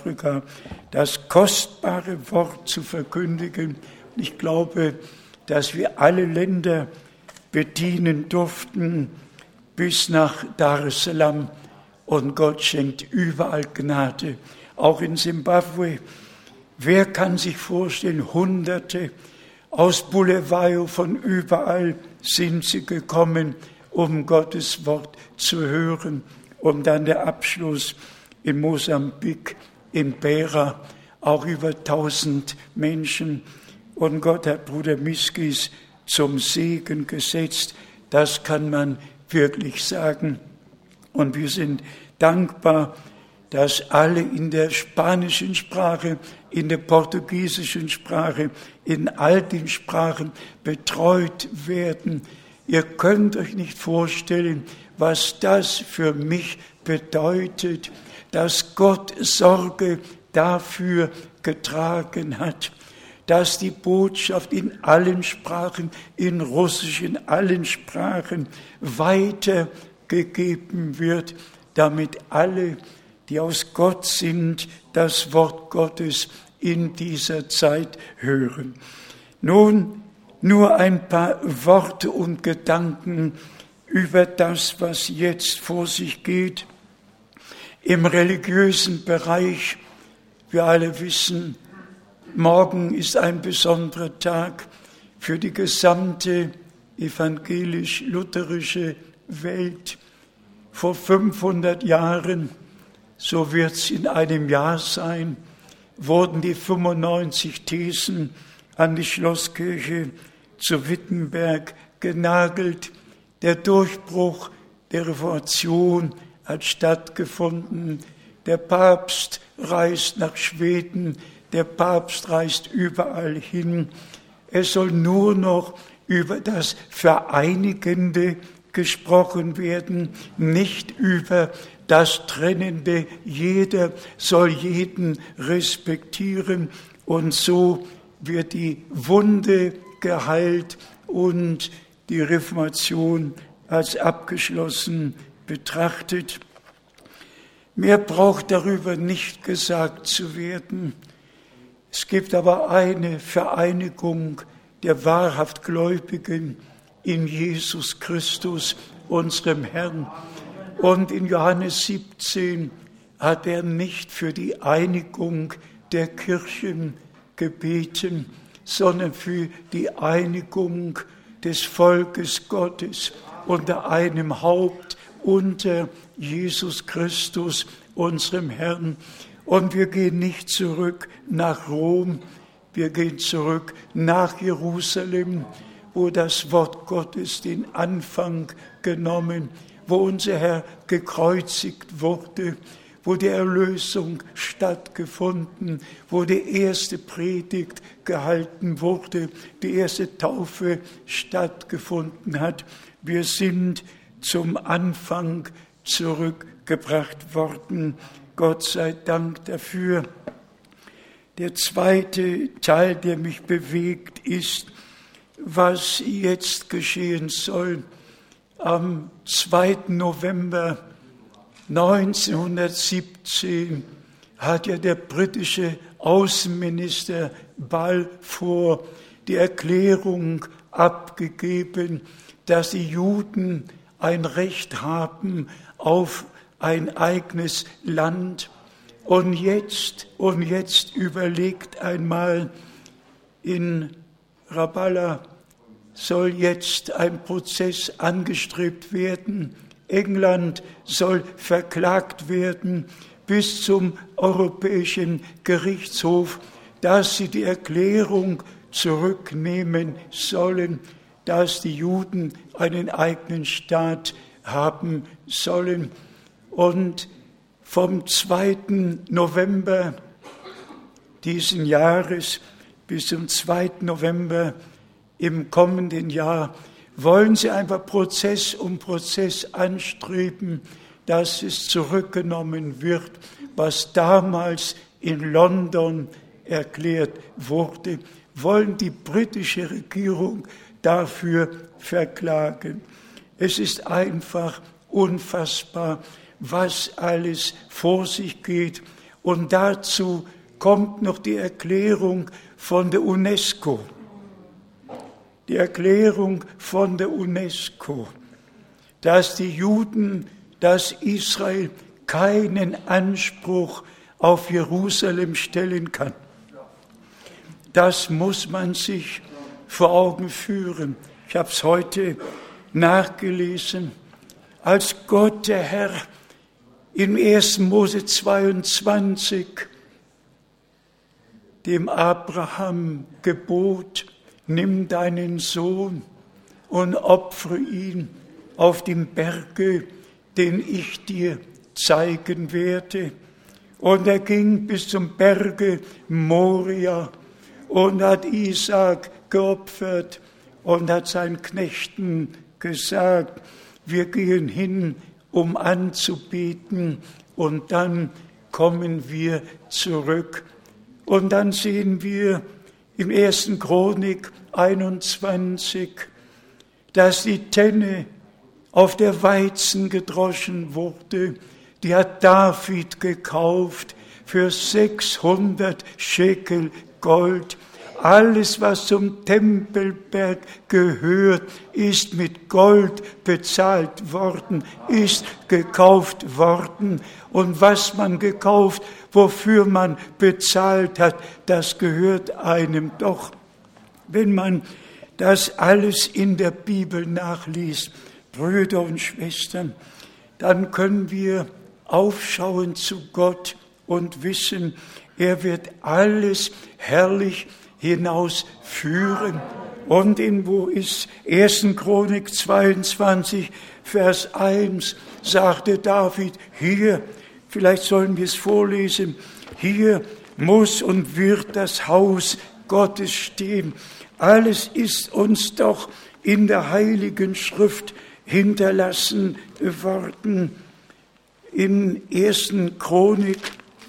das kostbare Wort zu verkündigen. Ich glaube, dass wir alle Länder bedienen durften, bis nach Dar es Salaam. Und Gott schenkt überall Gnade, auch in Simbabwe. Wer kann sich vorstellen, Hunderte aus Bulawayo, von überall sind sie gekommen, um Gottes Wort zu hören. Und dann der Abschluss in Mosambik, in Beira, auch über 1000 Menschen. Und Gott hat Bruder Miskis zum Segen gesetzt. Das kann man wirklich sagen. Und wir sind dankbar, dass alle in der spanischen Sprache, in der portugiesischen Sprache, in all den Sprachen betreut werden. Ihr könnt euch nicht vorstellen, was das für mich bedeutet, dass Gott Sorge dafür getragen hat, dass die Botschaft in allen Sprachen, in Russisch, in allen Sprachen weitergegeben wird, damit alle, die aus Gott sind, das Wort Gottes in dieser Zeit hören. Nun, nur ein paar Worte und Gedanken über das, was jetzt vor sich geht. Im religiösen Bereich, wir alle wissen, morgen ist ein besonderer Tag für die gesamte evangelisch-lutherische Welt. Vor 500 Jahren, so wird es in einem Jahr sein, wurden die 95 Thesen an die Schlosskirche zu Wittenberg genagelt. Der Durchbruch der Reformation hat stattgefunden. Der Papst reist nach Schweden, der Papst reist überall hin. Es soll nur noch über das Vereinigende gesprochen werden, nicht über das Trennende. Jeder soll jeden respektieren und so wird die Wunde geheilt und die Reformation als abgeschlossen betrachtet. Mehr braucht darüber nicht gesagt zu werden. Es gibt aber eine Vereinigung der wahrhaft Gläubigen in Jesus Christus, unserem Herrn. Und in Johannes 17 hat er nicht für die Einigung der Kirchen gebeten, sondern für die Einigung des Volkes Gottes unter einem Haupt, unter Jesus Christus, unserem Herrn. Und wir gehen nicht zurück nach Rom, wir gehen zurück nach Jerusalem, wo das Wort Gottes den Anfang genommen, wo unser Herr gekreuzigt wurde, wo die Erlösung stattgefunden, wo die erste Predigt gehalten wurde, die erste Taufe stattgefunden hat. Wir sind zum Anfang zurückgebracht worden. Gott sei Dank dafür. Der zweite Teil, der mich bewegt, ist, was jetzt geschehen soll. Am 2. November 1917 hat ja der britische Außenminister Balfour die Erklärung abgegeben, dass die Juden ein Recht haben auf ein eigenes Land. Und jetzt überlegt einmal, in Ramallah soll jetzt ein Prozess angestrebt werden. England soll verklagt werden bis zum Europäischen Gerichtshof, dass sie die Erklärung zurücknehmen sollen, dass die Juden einen eigenen Staat haben sollen. Und vom 2. November diesen Jahres bis zum 2. November im kommenden Jahr wollen sie einfach Prozess um Prozess anstreben, dass es zurückgenommen wird, was damals in London erklärt wurde, wollen die britische Regierung dafür verklagen. Es ist einfach unfassbar, was alles vor sich geht. Und dazu kommt noch die Erklärung von der UNESCO. Die Erklärung von der UNESCO, dass die Juden, dass Israel keinen Anspruch auf Jerusalem stellen kann. Das muss man sich vor Augen führen. Ich habe es heute nachgelesen. Als Gott, der Herr, in 1. Mose 22 dem Abraham gebot, nimm deinen Sohn und opfere ihn auf dem Berge, den ich dir zeigen werde. Und er ging bis zum Berge Moria und hat Isaak geopfert und hat seinen Knechten gesagt, wir gehen hin, um anzubeten, und dann kommen wir zurück. Und dann sehen wir im 1. Chronik 21, dass die Tenne, auf der Weizen gedroschen wurde, die hat David gekauft für 600 Schekel Gold. Alles, was zum Tempelberg gehört, ist mit Gold bezahlt worden, ist gekauft worden. Und was man gekauft, wofür man bezahlt hat, das gehört einem doch. Wenn man das alles in der Bibel nachliest, Brüder und Schwestern, dann können wir aufschauen zu Gott und wissen, er wird alles herrlich hinausführen. Und wo ist 1. Chronik 22, Vers 1, sagte David, hier, vielleicht sollen wir es vorlesen, hier muss und wird das Haus Gottes stehen. Alles ist uns doch in der Heiligen Schrift hinterlassen worden. In 1. Chronik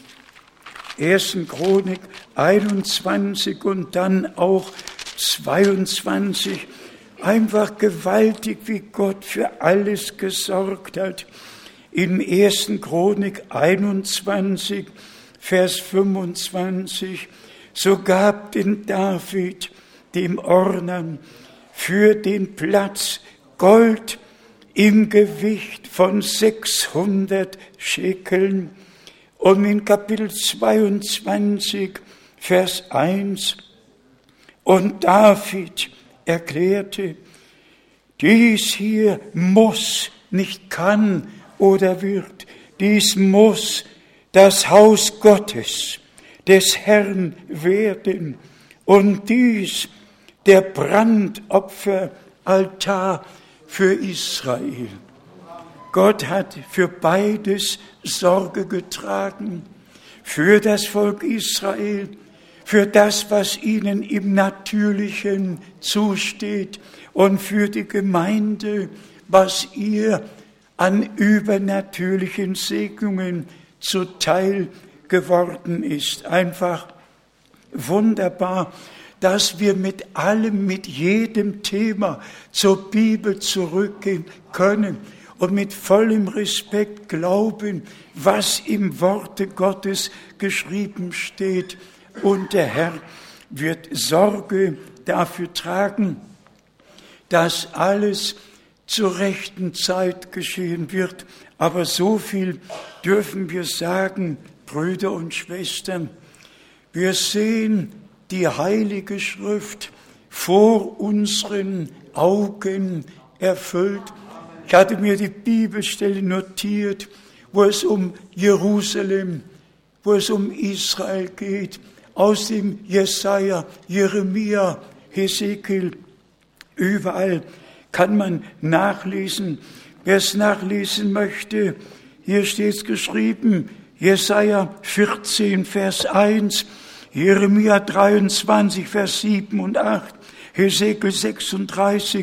21 und dann auch 22. Einfach gewaltig, wie Gott für alles gesorgt hat. In 1. Chronik 21, Vers 25, so gab den David dem Ornan für den Platz Gold im Gewicht von 600 Schekeln. Und in Kapitel 22, Vers 1, und David erklärte, dies hier muss, nicht kann oder wird, dies muss das Haus Gottes, des Herrn werden, und dies der Brandopferaltar für Israel. Gott hat für beides Sorge getragen, für das Volk Israel, für das, was ihnen im Natürlichen zusteht, und für die Gemeinde, was ihr an übernatürlichen Segnungen zuteil geworden ist. Einfach wunderbar, dass wir mit allem, mit jedem Thema zur Bibel zurückgehen können und mit vollem Respekt glauben, was im Worte Gottes geschrieben steht. Und der Herr wird Sorge dafür tragen, dass alles zur rechten Zeit geschehen wird. Aber so viel dürfen wir sagen, Brüder und Schwestern, wir sehen die Heilige Schrift vor unseren Augen erfüllt. Ich hatte mir die Bibelstelle notiert, wo es um Jerusalem, wo es um Israel geht, aus dem Jesaja, Jeremia, Hesekiel. Überall kann man nachlesen. Wer es nachlesen möchte, hier steht es geschrieben, Jesaja 14, Vers 1, Jeremia 23, Vers 7 und 8, Hesekiel 36,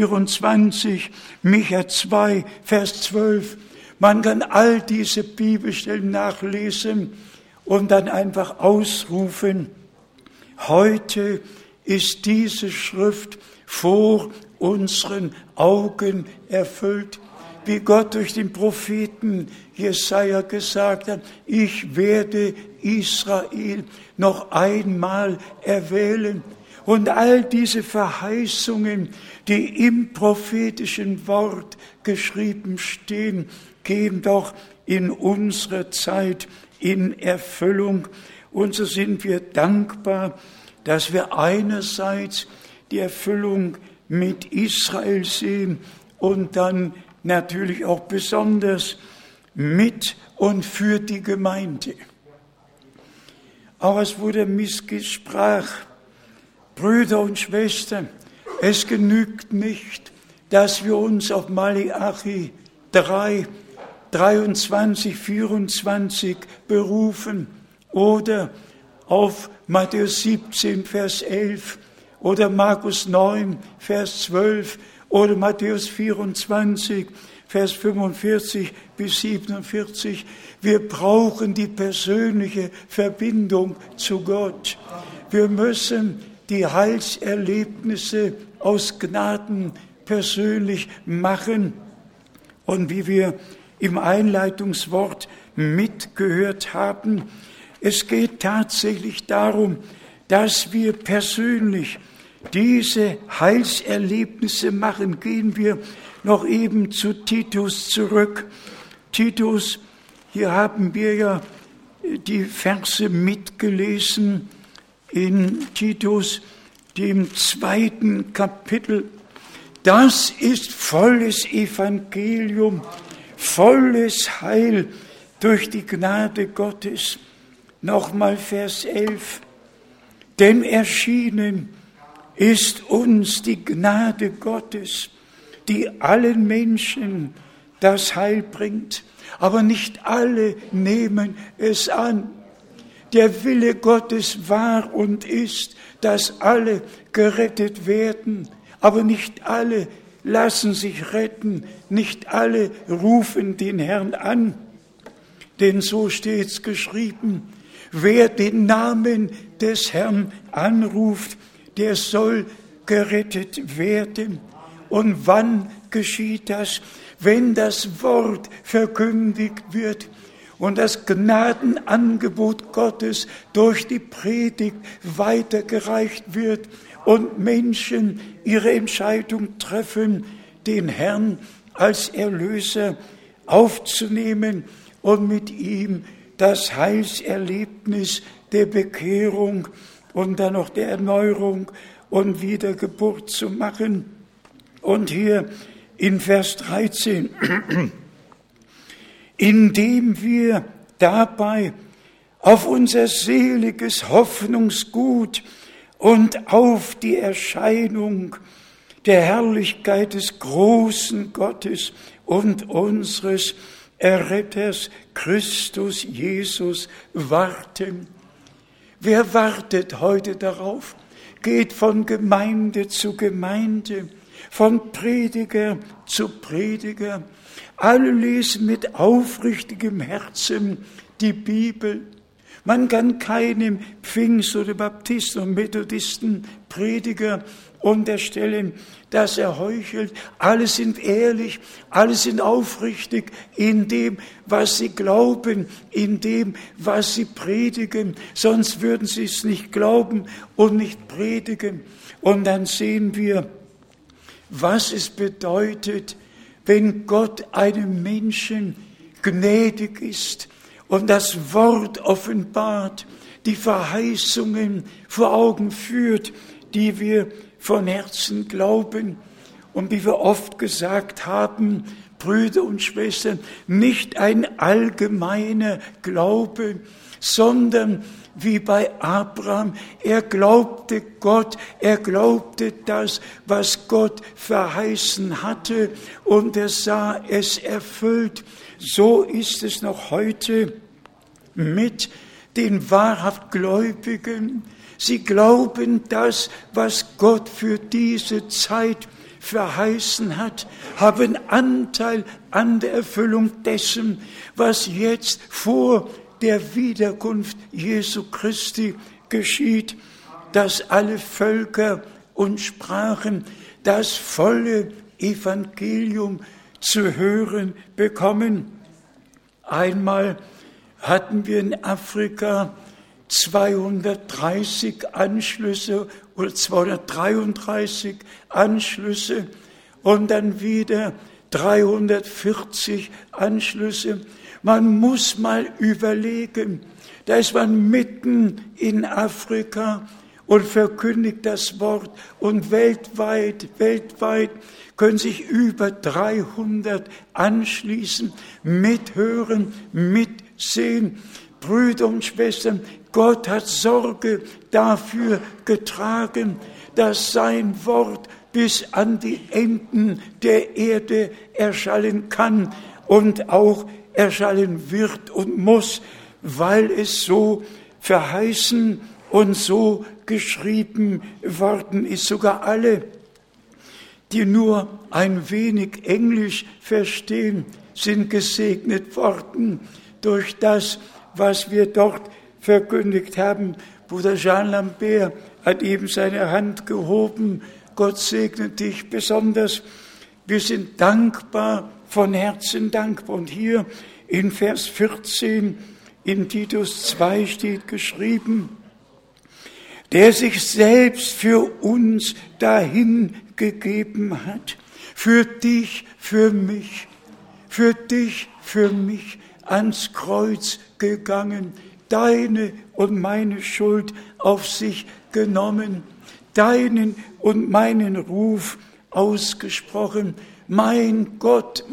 24, Micha 2, Vers 12. Man kann all diese Bibelstellen nachlesen und dann einfach ausrufen, heute ist diese Schrift vor unseren Augen erfüllt, wie Gott durch den Propheten Jesaja gesagt hat, ich werde Israel noch einmal erwählen. Und all diese Verheißungen, die im prophetischen Wort geschrieben stehen, gehen doch in unserer Zeit in Erfüllung. Und so sind wir dankbar, dass wir einerseits die Erfüllung mit Israel sehen und dann natürlich auch besonders mit und für die Gemeinde. Aber es wurde Miski sprach, Brüder und Schwestern, es genügt nicht, dass wir uns auf Malachi 3, 23, 24 berufen oder auf Matthäus 17, Vers 11 oder Markus 9, Vers 12 oder Matthäus 24, Vers 45 bis 47. Wir brauchen die persönliche Verbindung zu Gott. Wir müssen die Heilserlebnisse aus Gnaden persönlich machen. Und wie wir im Einleitungswort mitgehört haben, es geht tatsächlich darum, dass wir persönlich diese Heilserlebnisse machen. Gehen wir noch eben zu Titus zurück. Titus, hier haben wir ja die Verse mitgelesen in Titus, dem 2. Kapitel. Das ist volles Evangelium, volles Heil durch die Gnade Gottes. Nochmal Vers 11. Denn erschienen ist uns die Gnade Gottes, die allen Menschen das Heil bringt. Aber nicht alle nehmen es an. Der Wille Gottes war und ist, dass alle gerettet werden. Aber nicht alle lassen sich retten, nicht alle rufen den Herrn an. Denn so steht's geschrieben, wer den Namen des Herrn anruft, der soll gerettet werden. Und wann geschieht das? Wenn das Wort verkündigt wird und das Gnadenangebot Gottes durch die Predigt weitergereicht wird und Menschen ihre Entscheidung treffen, den Herrn als Erlöser aufzunehmen und mit ihm das Heilserlebnis der Bekehrung und dann noch der Erneuerung und Wiedergeburt zu machen. Und hier in Vers 13, indem wir dabei auf unser seliges Hoffnungsgut und auf die Erscheinung der Herrlichkeit des großen Gottes und unseres Erretters Christus Jesus warten. Wer wartet heute darauf? Geht von Gemeinde zu Gemeinde, von Prediger zu Prediger. Alle lesen mit aufrichtigem Herzen die Bibel. Man kann keinem Pfingst- oder Baptisten- und Methodistenprediger unterstellen, dass er heuchelt. Alle sind ehrlich, alle sind aufrichtig in dem, was sie glauben, in dem, was sie predigen. Sonst würden sie es nicht glauben und nicht predigen. Und dann sehen wir, was es bedeutet, wenn Gott einem Menschen gnädig ist und das Wort offenbart, die Verheißungen vor Augen führt, die wir von Herzen glauben. Und wie wir oft gesagt haben, Brüder und Schwestern, nicht ein allgemeiner Glaube, sondern wie bei Abraham, er glaubte Gott, er glaubte das, was Gott verheißen hatte, und er sah es erfüllt. So ist es noch heute mit den wahrhaft Gläubigen. Sie glauben das, was Gott für diese Zeit verheißen hat, haben Anteil an der Erfüllung dessen, was jetzt vor der Wiederkunft Jesu Christi geschieht, dass alle Völker und Sprachen das volle Evangelium zu hören bekommen. Einmal hatten wir in Afrika 230 Anschlüsse oder 233 Anschlüsse und dann wieder 340 Anschlüsse. Man muss mal überlegen, da ist man mitten in Afrika und verkündigt das Wort und weltweit können sich über 300 anschließen, mithören, mitsehen. Brüder und Schwestern, Gott hat Sorge dafür getragen, dass sein Wort bis an die Enden der Erde erschallen kann und auch erschallen wird und muss, weil es so verheißen und so geschrieben worden ist. Sogar alle, die nur ein wenig Englisch verstehen, sind gesegnet worden durch das, was wir dort verkündigt haben. Bruder Jean Lambert hat eben seine Hand gehoben. Gott segne dich besonders. Wir sind dankbar, von Herzen dankbar. Und hier in Vers 14 in Titus 2 steht geschrieben, der sich selbst für uns dahingegeben hat, für dich, für mich ans Kreuz gegangen, deine und meine Schuld auf sich genommen, deinen und meinen Ruf ausgesprochen. Mein Gott,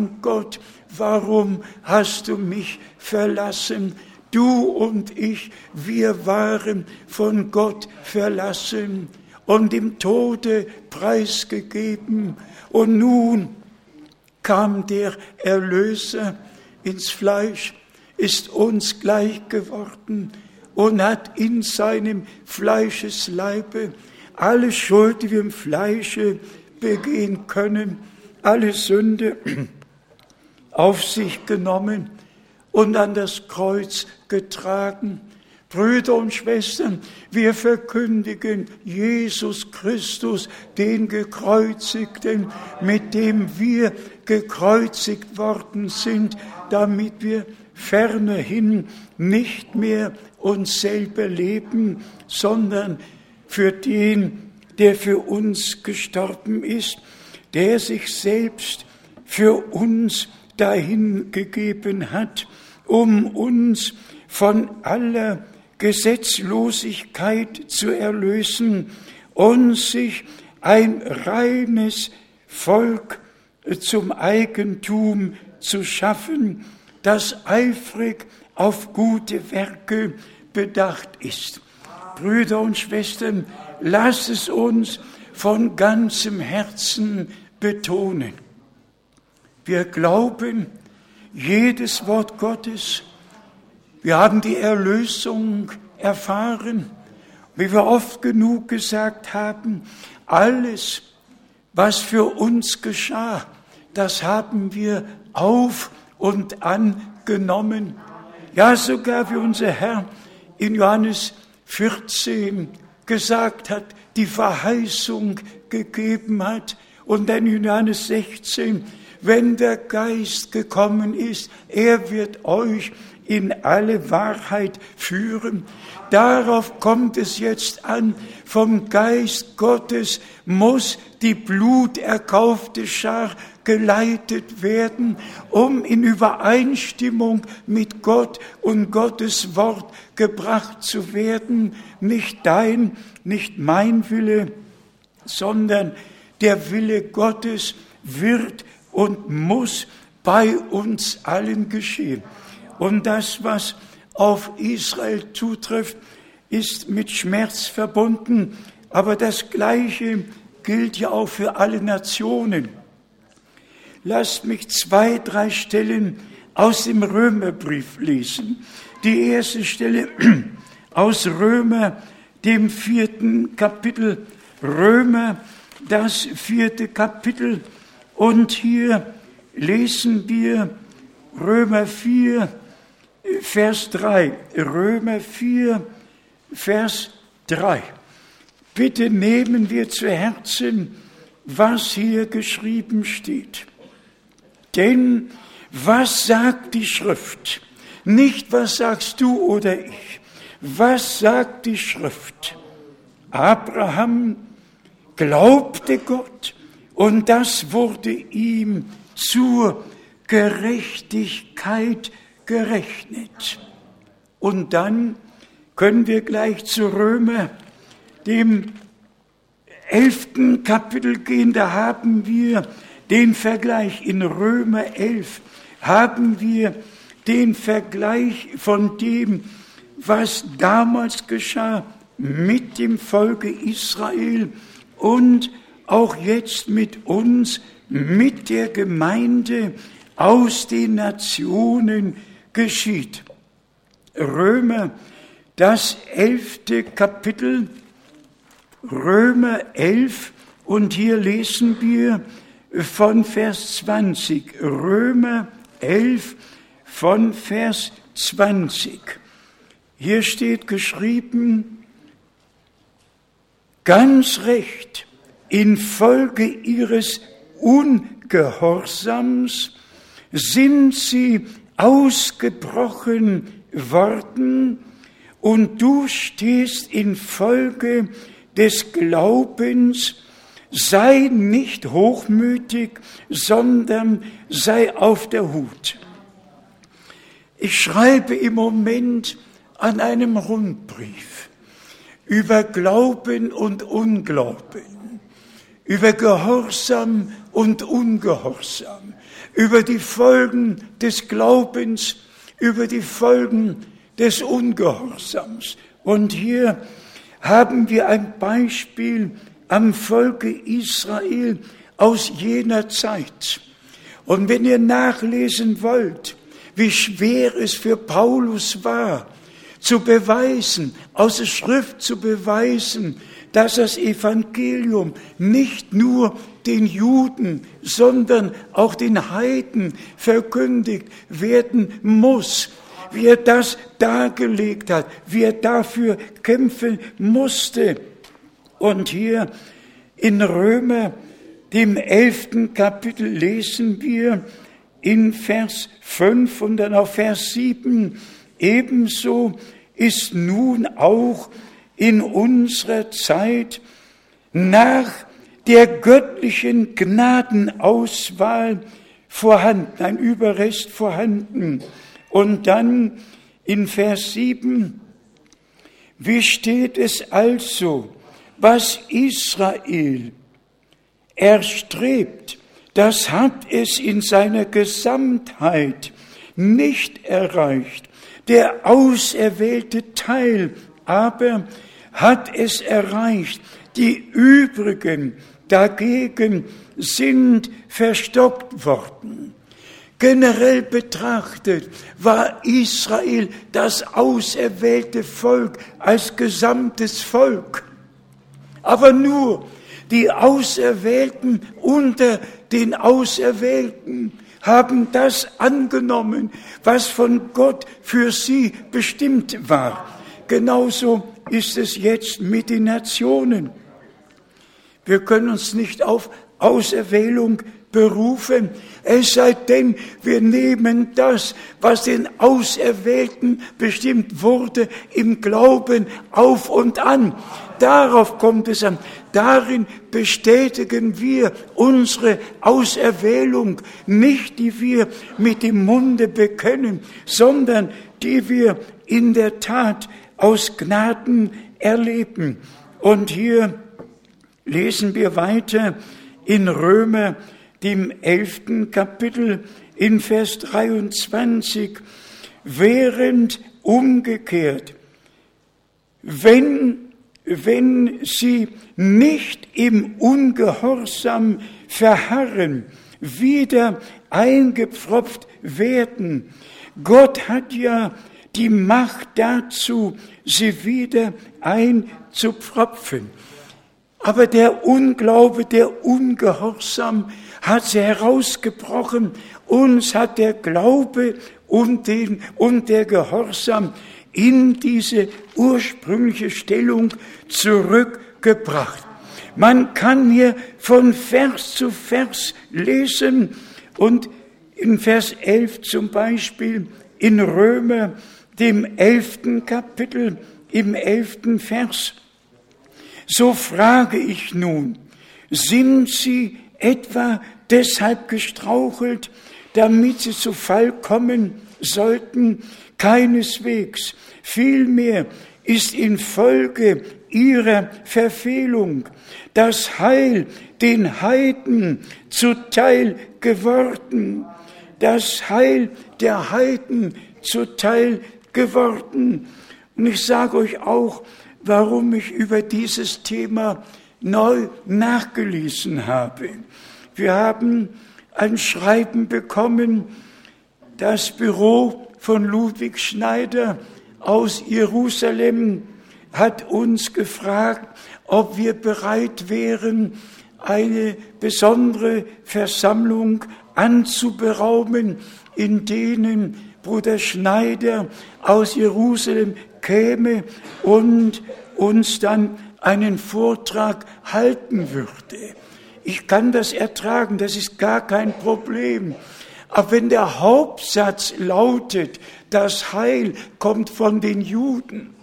warum hast du mich verlassen? Du und ich, wir waren von Gott verlassen und im Tode preisgegeben. Und nun kam der Erlöser ins Fleisch, ist uns gleich geworden und hat in seinem Fleischesleibe alle Schuld, die wir im Fleische begehen können, alle Sünde auf sich genommen und an das Kreuz getragen. Brüder und Schwestern, wir verkündigen Jesus Christus, den Gekreuzigten, mit dem wir gekreuzigt worden sind, damit wir fernerhin nicht mehr uns selber leben, sondern für den, der für uns gestorben ist, der sich selbst für uns dahingegeben hat, um uns von aller Gesetzlosigkeit zu erlösen und sich ein reines Volk zum Eigentum zu schaffen, das eifrig auf gute Werke bedacht ist. Brüder und Schwestern, lasst es uns von ganzem Herzen betonen. Wir glauben jedes Wort Gottes. Wir haben die Erlösung erfahren, wie wir oft genug gesagt haben, alles, was für uns geschah, das haben wir auf und angenommen. Ja, sogar wie unser Herr in Johannes 14 gesagt hat, die Verheißung gegeben hat. Und dann in Johannes 16, wenn der Geist gekommen ist, er wird euch in alle Wahrheit führen. Darauf kommt es jetzt an. Vom Geist Gottes muss die bluterkaufte Schar geleitet werden, um in Übereinstimmung mit Gott und Gottes Wort gebracht zu werden. Nicht dein, nicht mein Wille, sondern der Wille Gottes wird und muss bei uns allen geschehen. Und das, was auf Israel zutrifft, ist mit Schmerz verbunden. Aber das Gleiche gilt ja auch für alle Nationen. Lasst mich 2, 3 Stellen aus dem Römerbrief lesen. Die erste Stelle aus Römer, dem 4. Kapitel. Römer, das 4. Kapitel. Und hier lesen wir Römer 4, Vers 3. Römer 4, Vers 3. Bitte nehmen wir zu Herzen, was hier geschrieben steht. Denn was sagt die Schrift? Nicht, was sagst du oder ich. Was sagt die Schrift? Abraham glaubte Gott und das wurde ihm zur Gerechtigkeit gerechnet. Und dann können wir gleich zu Römer, dem 11. Kapitel gehen. Da haben wir den Vergleich. In Römer 11 haben wir den Vergleich von dem, was damals geschah mit dem Volke Israel und auch jetzt mit uns, mit der Gemeinde aus den Nationen geschieht. Römer, das 11. Kapitel, Römer 11, und hier lesen wir von Vers 20. Römer 11 von Vers 20. Hier steht geschrieben, ganz recht, infolge ihres Ungehorsams sind sie ausgebrochen worden und du stehst infolge des Glaubens, sei nicht hochmütig, sondern sei auf der Hut. Ich schreibe im Moment an einem Rundbrief über Glauben und Unglauben, über Gehorsam und Ungehorsam, über die Folgen des Glaubens, über die Folgen des Ungehorsams. Und hier haben wir ein Beispiel am Volke Israel aus jener Zeit. Und wenn ihr nachlesen wollt, wie schwer es für Paulus war, zu beweisen, aus der Schrift zu beweisen, dass das Evangelium nicht nur den Juden, sondern auch den Heiden verkündigt werden muss, wie er das dargelegt hat, wie er dafür kämpfen musste. Und hier in Römer, dem 11. Kapitel, lesen wir in Vers 5 und dann auf Vers 7, ebenso ist nun auch in unserer Zeit nach der göttlichen Gnadenauswahl vorhanden, ein Überrest vorhanden. Und dann in Vers 7, wie steht es also, was Israel erstrebt, das hat es in seiner Gesamtheit nicht erreicht. Der auserwählte Teil aber hat es erreicht. Die übrigen dagegen sind verstockt worden. Generell betrachtet war Israel das auserwählte Volk als gesamtes Volk. Aber nur die Auserwählten unter den Auserwählten haben das angenommen, was von Gott für sie bestimmt war. genauso ist es jetzt mit den Nationen. Wir können uns nicht auf Auserwählung berufen, es sei denn, wir nehmen das, was den Auserwählten bestimmt wurde, im Glauben auf und an. Darauf kommt es an. Darin bestätigen wir unsere Auserwählung, nicht die wir mit dem Munde bekennen, sondern die wir in der Tat aus Gnaden erleben. Und hier lesen wir weiter in Römer, dem 11. Kapitel, in Vers 23, während umgekehrt, wenn sie nicht im Ungehorsam verharren, wieder eingepfropft werden. Gott hat ja die Macht dazu, sie wieder einzupfropfen. Aber der Unglaube, der Ungehorsam hat sie herausgebrochen. Uns hat der Glaube und der Gehorsam in diese ursprüngliche Stellung zurückgebracht. Man kann hier von Vers zu Vers lesen und in Vers 11 zum Beispiel in Römer, dem 11. Kapitel, im 11. Vers. So frage ich nun, sind sie etwa deshalb gestrauchelt, damit sie zu Fall kommen sollten? Keineswegs. Vielmehr ist infolge ihrer Verfehlung das Heil den Heiden zuteil geworden. Das Heil der Heiden zuteil geworden. Und ich sage euch auch, warum ich über dieses Thema neu nachgelesen habe. Wir haben ein Schreiben bekommen, das Büro von Ludwig Schneider aus Jerusalem hat uns gefragt, ob wir bereit wären, eine besondere Versammlung anzuberaumen, in denen Bruder Schneider aus Jerusalem käme und uns dann einen Vortrag halten würde. Ich kann das ertragen, das ist gar kein Problem. Aber wenn der Hauptsatz lautet, das Heil kommt von den Juden,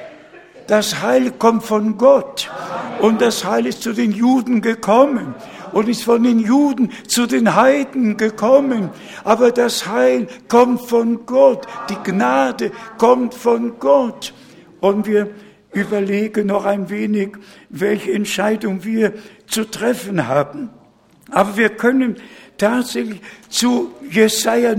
das Heil kommt von Gott und das Heil ist zu den Juden gekommen und ist von den Juden zu den Heiden gekommen, aber das Heil kommt von Gott, die Gnade kommt von Gott. Und wir überlegen noch ein wenig, welche Entscheidung wir zu treffen haben. Aber wir können tatsächlich zu Jesaja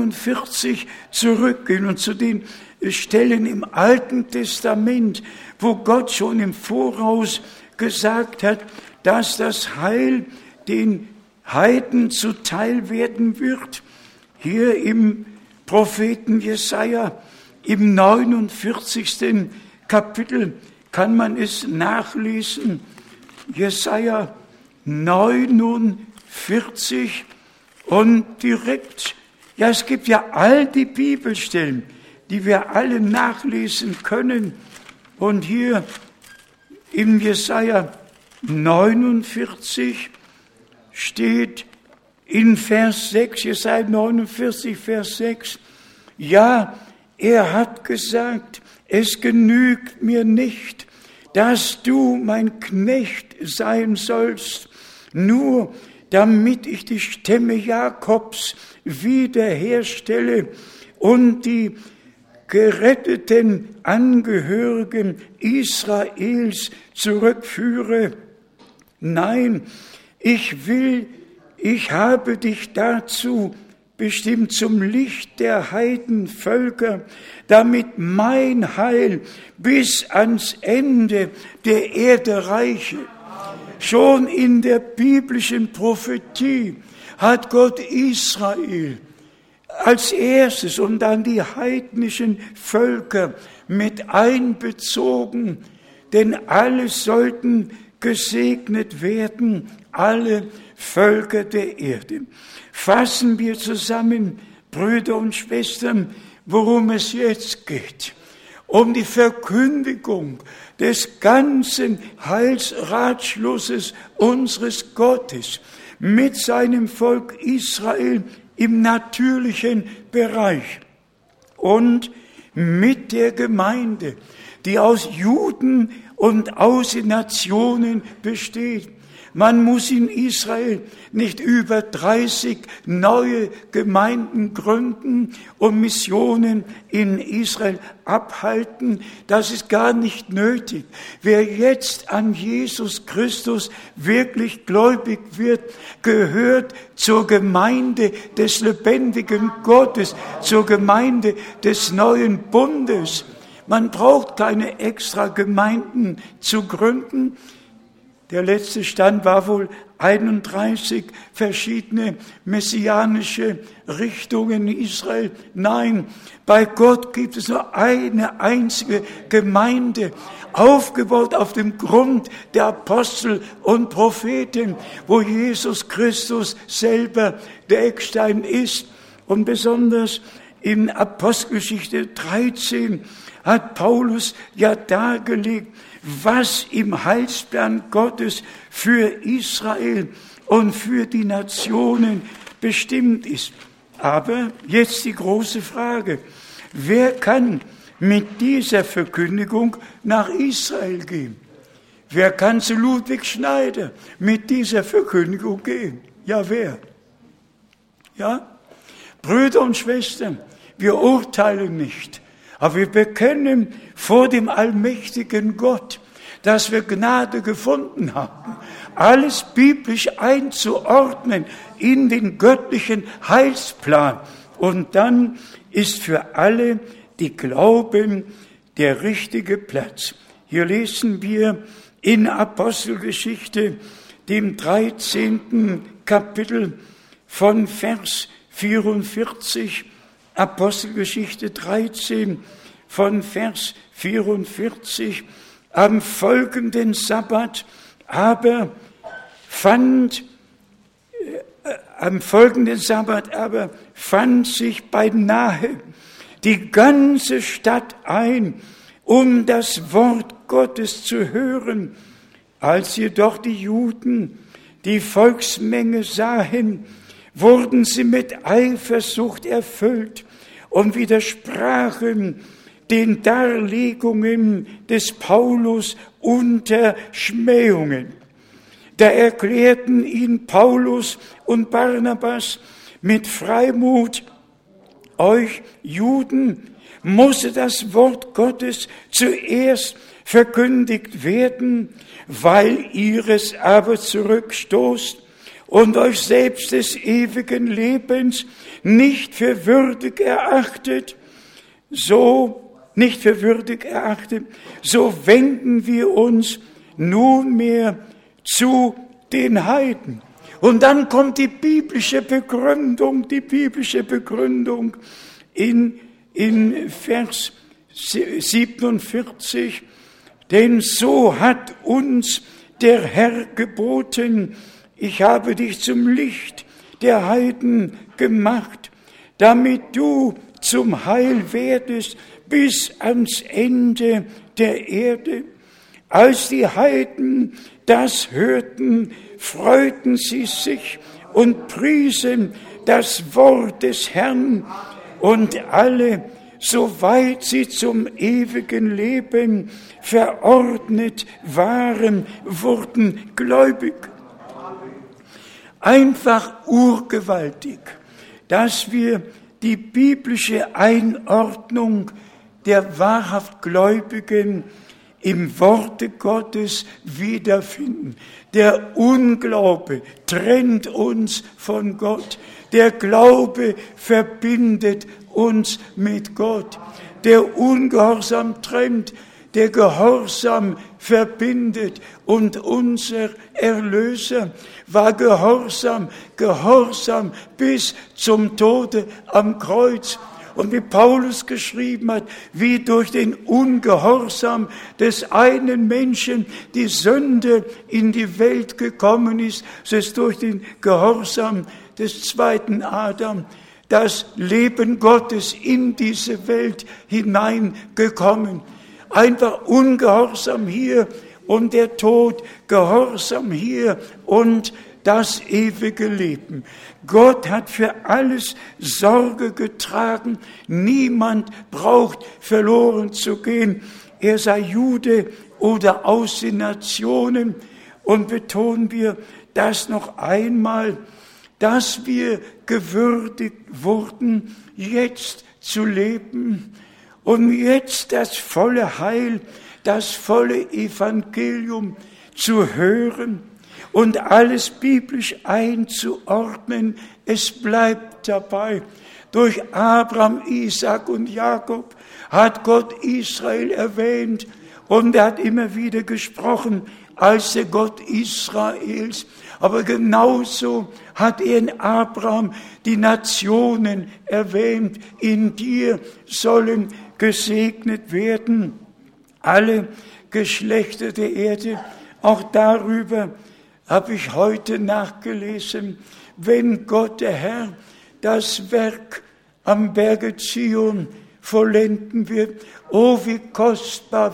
49 zurückgehen und zu den Stellen im Alten Testament, wo Gott schon im Voraus gesagt hat, dass das Heil den Heiden zuteil werden wird. Hier im Propheten Jesaja, im 49. Kapitel kann man es nachlesen. Jesaja 49 und direkt, ja, es gibt ja all die Bibelstellen, die wir alle nachlesen können. Und hier im Jesaja 49 steht in Vers 6, Jesaja 49, Vers 6, ja, er hat gesagt, es genügt mir nicht, dass du mein Knecht sein sollst, nur damit ich die Stämme Jakobs wiederherstelle und die geretteten Angehörigen Israels zurückführe. Nein, ich habe dich dazu bestimmt zum Licht der Heidenvölker, damit mein Heil bis ans Ende der Erde reiche. Schon in der biblischen Prophetie hat Gott Israel als erstes und dann die heidnischen Völker mit einbezogen, denn alle sollten gesegnet werden, alle Völker der Erde. Fassen wir zusammen, Brüder und Schwestern, worum es jetzt geht. um die Verkündigung des ganzen Heilsratschlusses unseres Gottes mit seinem Volk Israel im natürlichen Bereich und mit der Gemeinde, die aus Juden und aus den Nationen besteht. Man muss in Israel nicht über 30 neue Gemeinden gründen und Missionen in Israel abhalten. Das ist gar nicht nötig. Wer jetzt an Jesus Christus wirklich gläubig wird, gehört zur Gemeinde des lebendigen Gottes, zur Gemeinde des neuen Bundes. Man braucht keine extra Gemeinden zu gründen. Der letzte Stand war wohl 31 verschiedene messianische Richtungen in Israel. Nein, bei Gott gibt es nur eine einzige Gemeinde, aufgebaut auf dem Grund der Apostel und Propheten, wo Jesus Christus selber der Eckstein ist. Und besonders in Apostelgeschichte 13 hat Paulus ja dargelegt, was im Heilsplan Gottes für Israel und für die Nationen bestimmt ist. Aber jetzt die große Frage: Wer kann mit dieser Verkündigung nach Israel gehen? Wer kann zu Ludwig Schneider mit dieser Verkündigung gehen? Ja, wer? Ja? Brüder und Schwestern, wir urteilen nicht, aber wir bekennen vor dem allmächtigen Gott, dass wir Gnade gefunden haben, alles biblisch einzuordnen in den göttlichen Heilsplan. Und dann ist für alle, die glauben, der richtige Platz. Hier lesen wir in Apostelgeschichte, dem 13. Kapitel von Vers 44, Apostelgeschichte 13 von Vers 44, am folgenden Sabbat aber fand sich beinahe die ganze Stadt ein, um das Wort Gottes zu hören. Als jedoch die Juden die Volksmenge sahen, wurden sie mit Eifersucht erfüllt und widersprachen den Darlegungen des Paulus unter Schmähungen. Da erklärten ihn Paulus und Barnabas mit Freimut: Euch Juden musste das Wort Gottes zuerst verkündigt werden, weil ihr es aber zurückstoßt und euch selbst des ewigen Lebens nicht für würdig erachtet, so wenden wir uns nunmehr zu den Heiden. Und dann kommt die biblische Begründung in Vers 47. Denn so hat uns der Herr geboten: Ich habe dich zum Licht der Heiden gemacht, damit du zum Heil werdest bis ans Ende der Erde. Als die Heiden das hörten, freuten sie sich und priesen das Wort des Herrn, und alle, soweit sie zum ewigen Leben verordnet waren, wurden gläubig. Einfach urgewaltig, dass wir die biblische Einordnung der wahrhaft Gläubigen im Worte Gottes wiederfinden. Der Unglaube trennt uns von Gott. Der Glaube verbindet uns mit Gott. Der Ungehorsam trennt, der Gehorsam verbindet. Und unser Erlöser war gehorsam bis zum Tode am Kreuz. Und wie Paulus geschrieben hat, wie durch den Ungehorsam des einen Menschen die Sünde in die Welt gekommen ist, so ist durch den Gehorsam des zweiten Adam das Leben Gottes in diese Welt hineingekommen. Einfach ungehorsam hier und der Tod, Gehorsam hier und das ewige Leben. Gott hat für alles Sorge getragen. Niemand braucht verloren zu gehen. Er sei Jude oder aus den Nationen. Und betonen wir das noch einmal, dass wir gewürdigt wurden, jetzt zu leben und jetzt das volle Heil, das volle Evangelium zu hören und alles biblisch einzuordnen. Es bleibt dabei. Durch Abraham, Isaak und Jakob hat Gott Israel erwähnt und er hat immer wieder gesprochen als der Gott Israels. Aber genauso hat er in Abraham die Nationen erwähnt. In dir sollen gesegnet werden alle Geschlechter der Erde. Auch darüber habe ich heute nachgelesen. Wenn Gott, der Herr, das Werk am Berge Zion vollenden wird. Oh, wie kostbar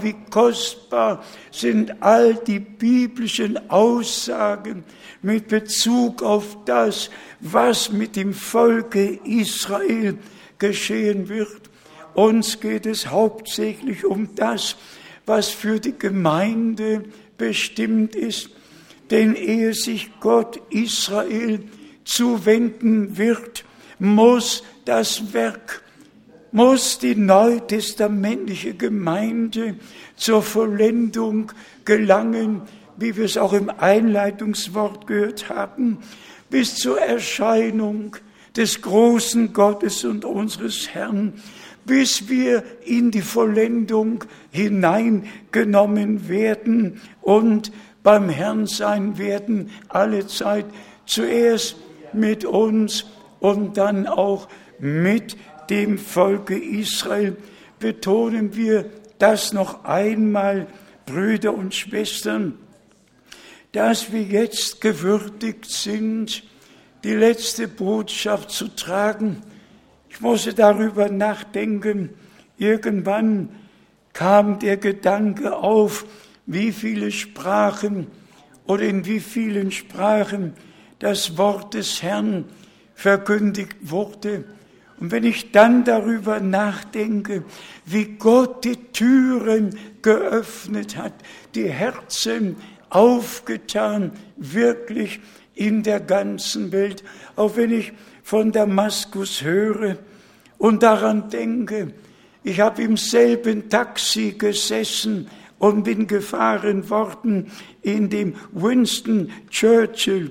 sind all die biblischen Aussagen mit Bezug auf das, was mit dem Volke Israel geschehen wird. Uns geht es hauptsächlich um das, was für die Gemeinde bestimmt ist. Denn ehe sich Gott Israel zuwenden wird, muss das Werk, muss die neutestamentliche Gemeinde zur Vollendung gelangen, wie wir es auch im Einleitungswort gehört haben, bis zur Erscheinung des großen Gottes und unseres Herrn, bis wir in die Vollendung hineingenommen werden und beim Herrn sein werden, alle Zeit, zuerst mit uns und dann auch mit dem Volke Israel. Betonen wir das noch einmal, Brüder und Schwestern, dass wir jetzt gewürdigt sind, die letzte Botschaft zu tragen. Ich musste darüber nachdenken. Irgendwann kam der Gedanke auf, wie viele Sprachen oder in wie vielen Sprachen das Wort des Herrn verkündigt wurde. Und wenn ich dann darüber nachdenke, wie Gott die Türen geöffnet hat, die Herzen aufgetan, wirklich in der ganzen Welt, auch wenn ich von Damaskus höre und daran denke, ich habe im selben Taxi gesessen und bin gefahren worden in dem Winston Churchill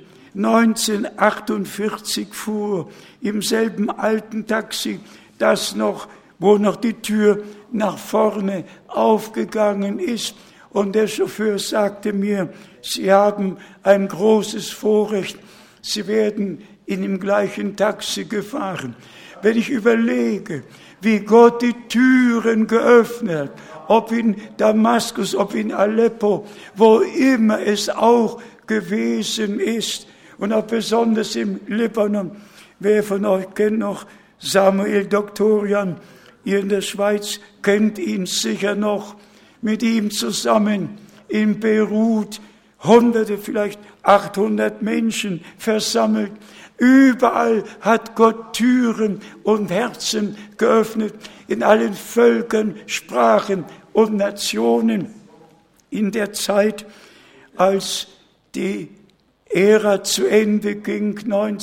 1948 fuhr, im selben alten Taxi, wo noch die Tür nach vorne aufgegangen ist. Und der Chauffeur sagte mir, Sie haben ein großes Vorrecht, Sie werden in dem gleichen Taxi gefahren. Wenn ich überlege, wie Gott die Türen geöffnet hat, ob in Damaskus, ob in Aleppo, wo immer es auch gewesen ist, und auch besonders im Libanon. Wer von euch kennt noch Samuel Doktorian? Ihr in der Schweiz kennt ihn sicher noch. Mit ihm zusammen in Beirut, Hunderte, vielleicht 800 Menschen versammelt. Überall hat Gott Türen und Herzen geöffnet, in allen Völkern, Sprachen und Nationen. In der Zeit, als die Ära zu Ende ging,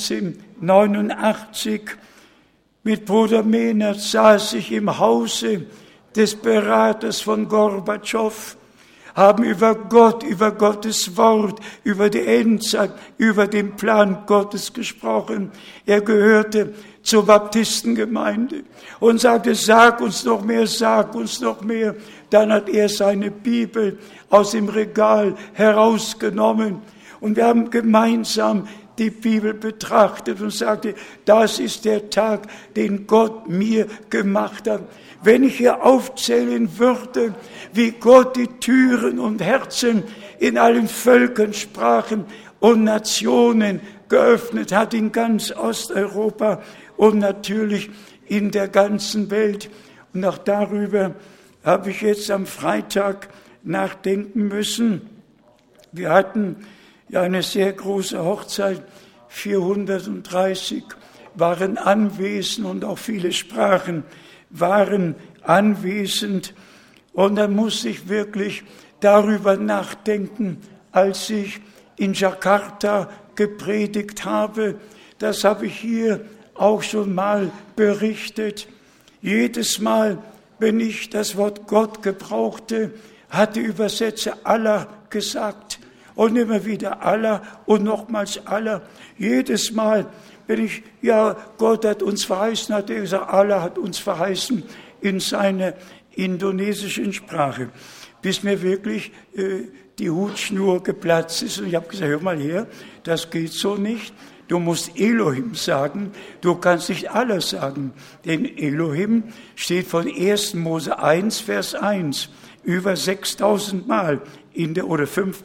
1989, mit Bruder Mehnert saß ich im Hause des Beraters von Gorbatschow, haben über Gott, über Gottes Wort, über die Endzeit, über den Plan Gottes gesprochen. Er gehörte zur Baptistengemeinde und sagte, sag uns noch mehr, sag uns noch mehr. Dann hat er seine Bibel aus dem Regal herausgenommen und wir haben gemeinsam die Bibel betrachtet und sagte, das ist der Tag, den Gott mir gemacht hat. Wenn ich hier aufzählen würde, wie Gott die Türen und Herzen in allen Völkern, Sprachen und Nationen geöffnet hat in ganz Osteuropa und natürlich in der ganzen Welt. Und auch darüber habe ich jetzt am Freitag nachdenken müssen. Wir hatten ja eine sehr große Hochzeit, 430 waren anwesend und auch viele Sprachen waren anwesend. Und dann musste ich wirklich darüber nachdenken, als ich in Jakarta gepredigt habe. Das habe ich hier auch schon mal berichtet. Jedes Mal, wenn ich das Wort Gott gebrauchte, hat der Übersetzer Allah gesagt. Und immer wieder Allah und nochmals Allah. Jedes Mal, wenn ich, ja, Gott hat uns verheißen, hat er gesagt, Allah hat uns verheißen in seiner indonesischen Sprache. Bis mir wirklich die Hutschnur geplatzt ist. Und ich habe gesagt, hör mal her, das geht so nicht. Du musst Elohim sagen, du kannst nicht Allah sagen. Denn Elohim steht von 1. Mose 1, Vers 1, über 6.000 Mal oder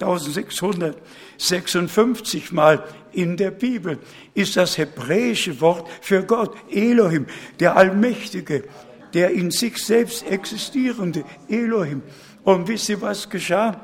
5.656 Mal in der Bibel ist das hebräische Wort für Gott, Elohim, der Allmächtige, der in sich selbst existierende Elohim. Und wisst ihr, was geschah?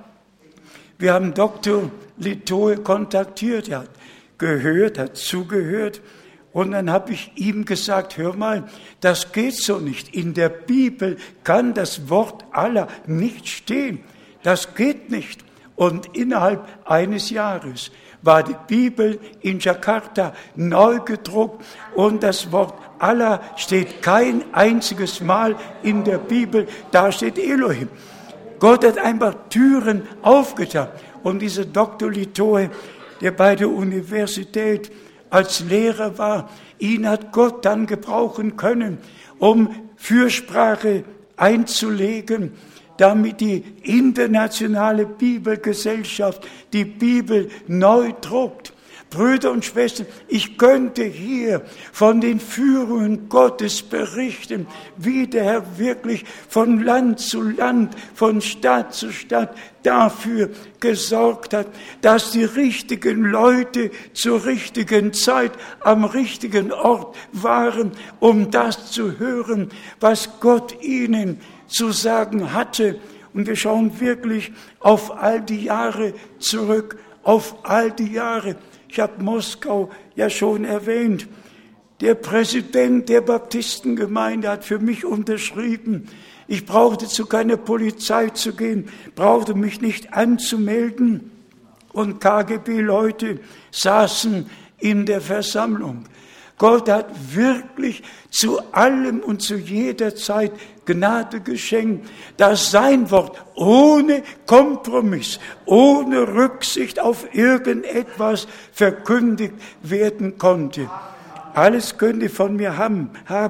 Wir haben Dr. Litoe kontaktiert, er hat gehört, hat zugehört. Und dann habe ich ihm gesagt, hör mal, das geht so nicht. In der Bibel kann das Wort Allah nicht stehen. Das geht nicht. Und innerhalb eines Jahres war die Bibel in Jakarta neu gedruckt und das Wort Allah steht kein einziges Mal in der Bibel. Da steht Elohim. Gott hat einfach Türen aufgetan. Und dieser Dr. Litoe, der bei der Universität als Lehrer war, ihn hat Gott dann gebrauchen können, um Fürsprache einzulegen, damit die internationale Bibelgesellschaft die Bibel neu druckt. Brüder und Schwestern, ich könnte hier von den Führungen Gottes berichten, wie der Herr wirklich von Land zu Land, von Stadt zu Stadt dafür gesorgt hat, dass die richtigen Leute zur richtigen Zeit am richtigen Ort waren, um das zu hören, was Gott ihnen zu sagen hatte. Und wir schauen wirklich auf all die Jahre zurück, auf all die Jahre. Ich habe Moskau ja schon erwähnt. Der Präsident der Baptistengemeinde hat für mich unterschrieben. Ich brauchte zu keiner Polizei zu gehen, brauchte mich nicht anzumelden. Und KGB-Leute saßen in der Versammlung. Gott hat wirklich zu allem und zu jeder Zeit Gnade geschenkt, dass sein Wort ohne Kompromiss, ohne Rücksicht auf irgendetwas verkündigt werden konnte. Alles könnt ihr von mir haben,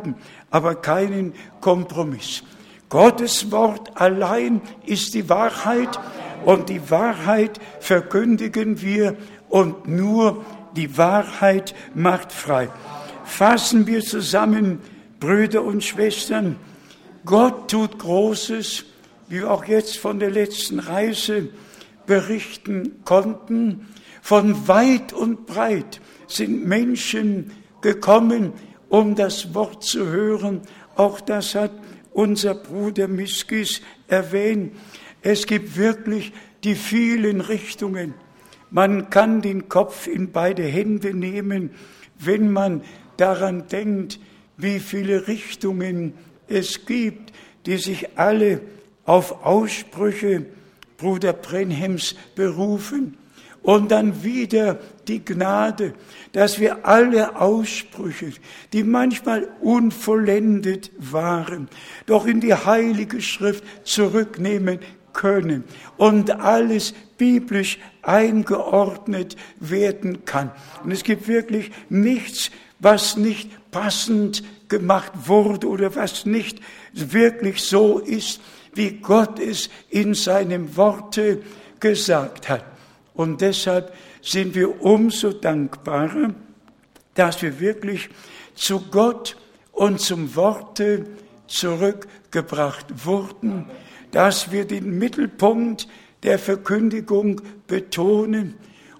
aber keinen Kompromiss. Gottes Wort allein ist die Wahrheit und die Wahrheit verkündigen wir und nur die Wahrheit macht frei. Fassen wir zusammen, Brüder und Schwestern, Gott tut Großes, wie wir auch jetzt von der letzten Reise berichten konnten. Von weit und breit sind Menschen gekommen, um das Wort zu hören. Auch das hat unser Bruder Miskis erwähnt. Es gibt wirklich die vielen Richtungen. Man kann den Kopf in beide Hände nehmen, wenn man daran denkt, wie viele Richtungen es gibt, die sich alle auf Aussprüche Bruder Brenhems berufen. Und dann wieder die Gnade, dass wir alle Aussprüche, die manchmal unvollendet waren, doch in die Heilige Schrift zurücknehmen können und alles biblisch eingeordnet werden kann. Und es gibt wirklich nichts, was nicht passend gemacht wurde oder was nicht wirklich so ist, wie Gott es in seinem Worte gesagt hat. Und deshalb sind wir umso dankbarer, dass wir wirklich zu Gott und zum Worte zurückgebracht wurden, dass wir den Mittelpunkt der Verkündigung betonen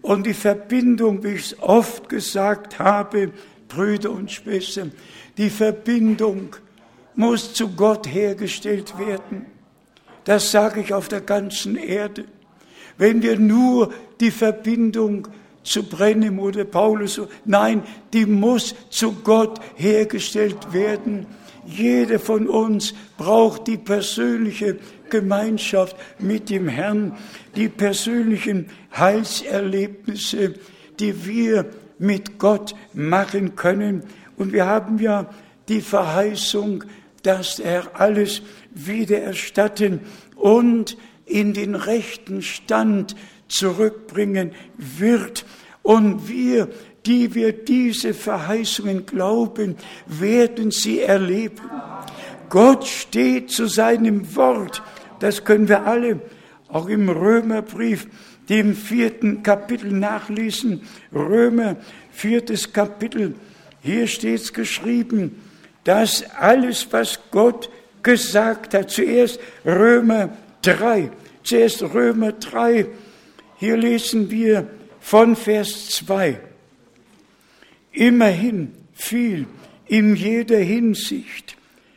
Und die Verbindung, wie ich es oft gesagt habe, Brüder und Schwestern, die Verbindung muss zu Gott hergestellt werden. Das sage ich auf der ganzen Erde. Wenn wir nur die Verbindung zu Brennim oder Paulus, nein, die muss zu Gott hergestellt werden. Jeder von uns braucht die persönliche Gemeinschaft mit dem Herrn, die persönlichen Heilserlebnisse, die wir mit Gott machen können. Und wir haben ja die Verheißung, dass er alles wiedererstatten und in den rechten Stand zurückbringen wird. Und wir, die wir diese Verheißungen glauben, werden sie erleben. Gott steht zu seinem Wort. Das können wir alle auch im Römerbrief, dem 4. Kapitel nachlesen. Römer, 4. Kapitel. Hier steht es geschrieben, dass alles, was Gott gesagt hat, zuerst Römer 3, hier lesen wir von Vers 2. Immerhin viel in jeder Hinsicht.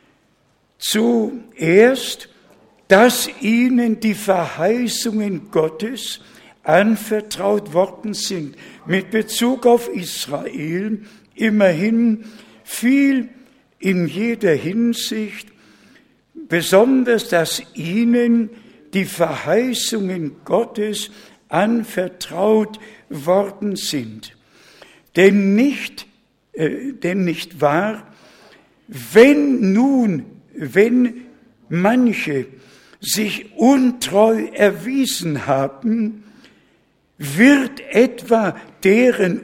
Zuerst, dass ihnen die Verheißungen Gottes anvertraut worden sind. Mit Bezug auf Israel, immerhin viel in jeder Hinsicht, besonders, dass ihnen die Verheißungen Gottes anvertraut worden sind. Denn nicht wahr, wenn manche sich untreu erwiesen haben, wird etwa deren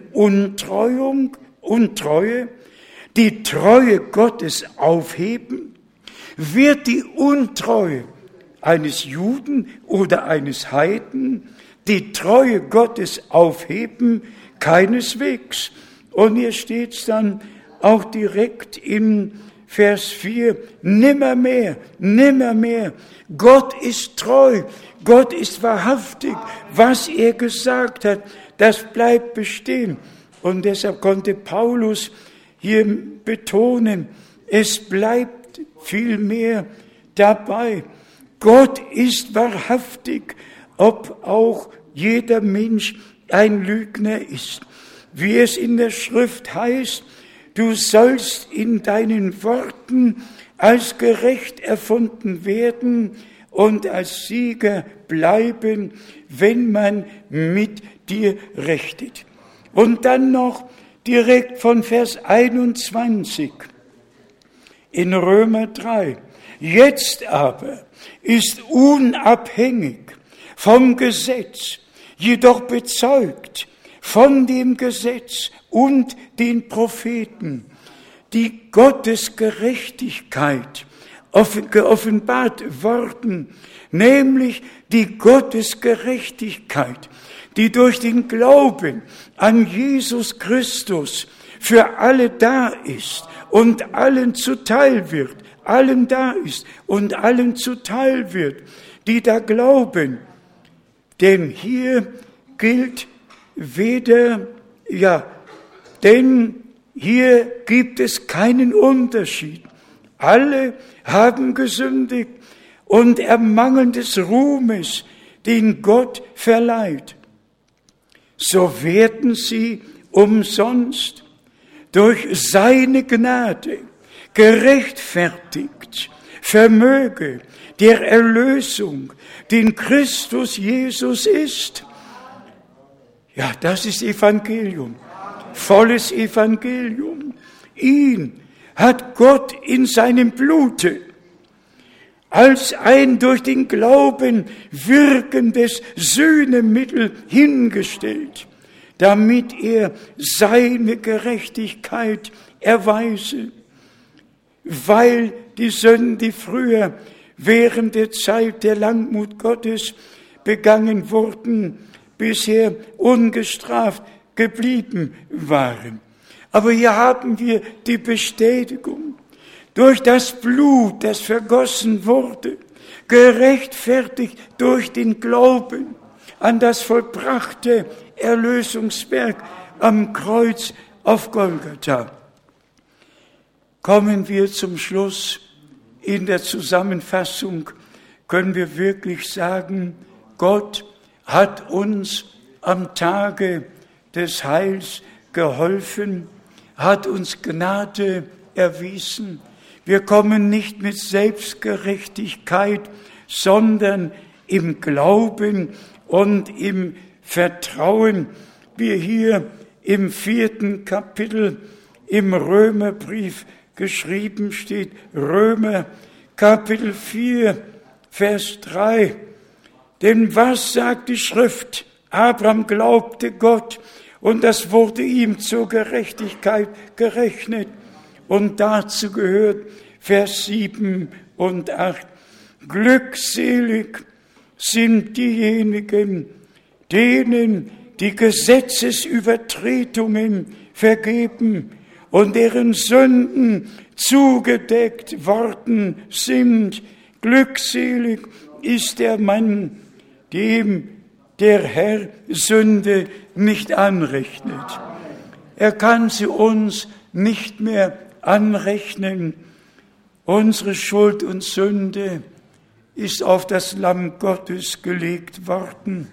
Untreue die Treue Gottes aufheben? Wird die Untreue eines Juden oder eines Heiden die Treue Gottes aufheben? Keineswegs. Und hier steht es dann auch direkt in Vers 4, nimmermehr. Gott ist treu, Gott ist wahrhaftig. Was er gesagt hat, das bleibt bestehen. Und deshalb konnte Paulus hier betonen, es bleibt vielmehr dabei. Gott ist wahrhaftig, ob auch jeder Mensch ein Lügner ist. Wie es in der Schrift heißt, du sollst in deinen Worten als gerecht erfunden werden und als Sieger bleiben, wenn man mit dir rechtet. Und dann noch direkt von Vers 21 in Römer 3. Jetzt aber ist unabhängig vom Gesetz, jedoch bezeugt von dem Gesetz und den Propheten, die Gottesgerechtigkeit geoffenbart worden, nämlich die Gottesgerechtigkeit, die durch den Glauben an Jesus Christus für alle da ist und allen zuteil wird, allen da ist und allen zuteil wird, die da glauben. Denn hier gilt denn hier gibt es keinen Unterschied. Alle haben gesündigt und ermangeln des Ruhmes, den Gott verleiht. So werden sie umsonst durch seine Gnade gerechtfertigt, vermöge der Erlösung, den Christus Jesus ist. Ja, das ist Evangelium, volles Evangelium. Ihn hat Gott in seinem Blute als ein durch den Glauben wirkendes Sühnemittel hingestellt, damit er seine Gerechtigkeit erweise, weil die Sünden, die früher während der Zeit der Langmut Gottes begangen wurden, bisher ungestraft geblieben waren. Aber hier haben wir die Bestätigung, durch das Blut, das vergossen wurde, gerechtfertigt durch den Glauben an das vollbrachte Erlösungswerk am Kreuz auf Golgatha. Kommen wir zum Schluss. In der Zusammenfassung können wir wirklich sagen, Gott hat uns am Tage des Heils geholfen, hat uns Gnade erwiesen. Wir kommen nicht mit Selbstgerechtigkeit, sondern im Glauben und im Vertrauen, wie hier im 4. Kapitel im Römerbrief geschrieben steht. Römer Kapitel 4, Vers 3. Denn was sagt die Schrift? Abraham glaubte Gott und das wurde ihm zur Gerechtigkeit gerechnet. Und dazu gehört Vers 7 und 8. Glückselig sind diejenigen, denen die Gesetzesübertretungen vergeben und deren Sünden zugedeckt worden sind. Glückselig ist der Mann, dem der Herr Sünde nicht anrechnet. Er kann sie uns nicht mehr anrechnen. Unsere Schuld und Sünde ist auf das Lamm Gottes gelegt worden.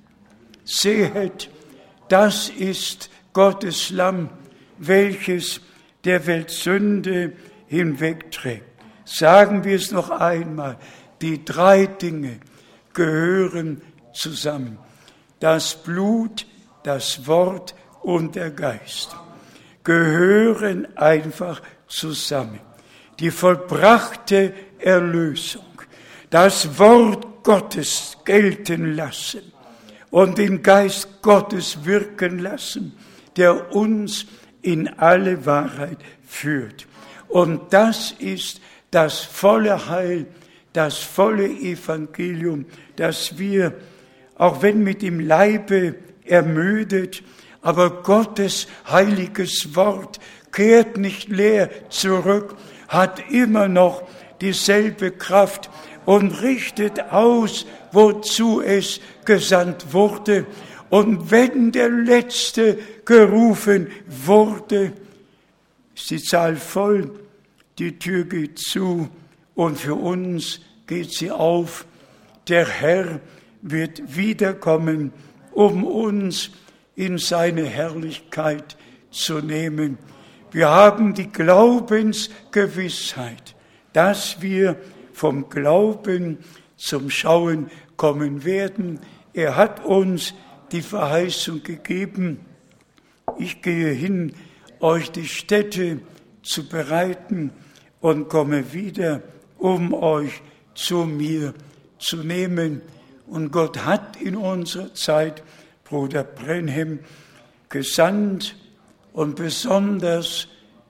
Sehet, das ist Gottes Lamm, welches der Welt Sünde hinwegträgt. Sagen wir es noch einmal, die drei Dinge gehören zusammen. Das Blut, das Wort und der Geist gehören einfach zusammen. Die vollbrachte Erlösung, das Wort Gottes gelten lassen und den Geist Gottes wirken lassen, der uns in alle Wahrheit führt. Und das ist das volle Heil, das volle Evangelium, das wir, auch wenn mit dem Leibe ermüdet, aber Gottes heiliges Wort kehrt nicht leer zurück, hat immer noch dieselbe Kraft und richtet aus, wozu es gesandt wurde. Und wenn der Letzte gerufen wurde, ist die Zahl voll, die Tür geht zu und für uns geht sie auf. Der Herr wird wiederkommen, um uns in seine Herrlichkeit zu nehmen. Wir haben die Glaubensgewissheit, dass wir vom Glauben zum Schauen kommen werden. Er hat uns die Verheißung gegeben, ich gehe hin, euch die Stätte zu bereiten und komme wieder, um euch zu mir zu nehmen. Und Gott hat in unserer Zeit Bruder Brenhem gesandt und besonders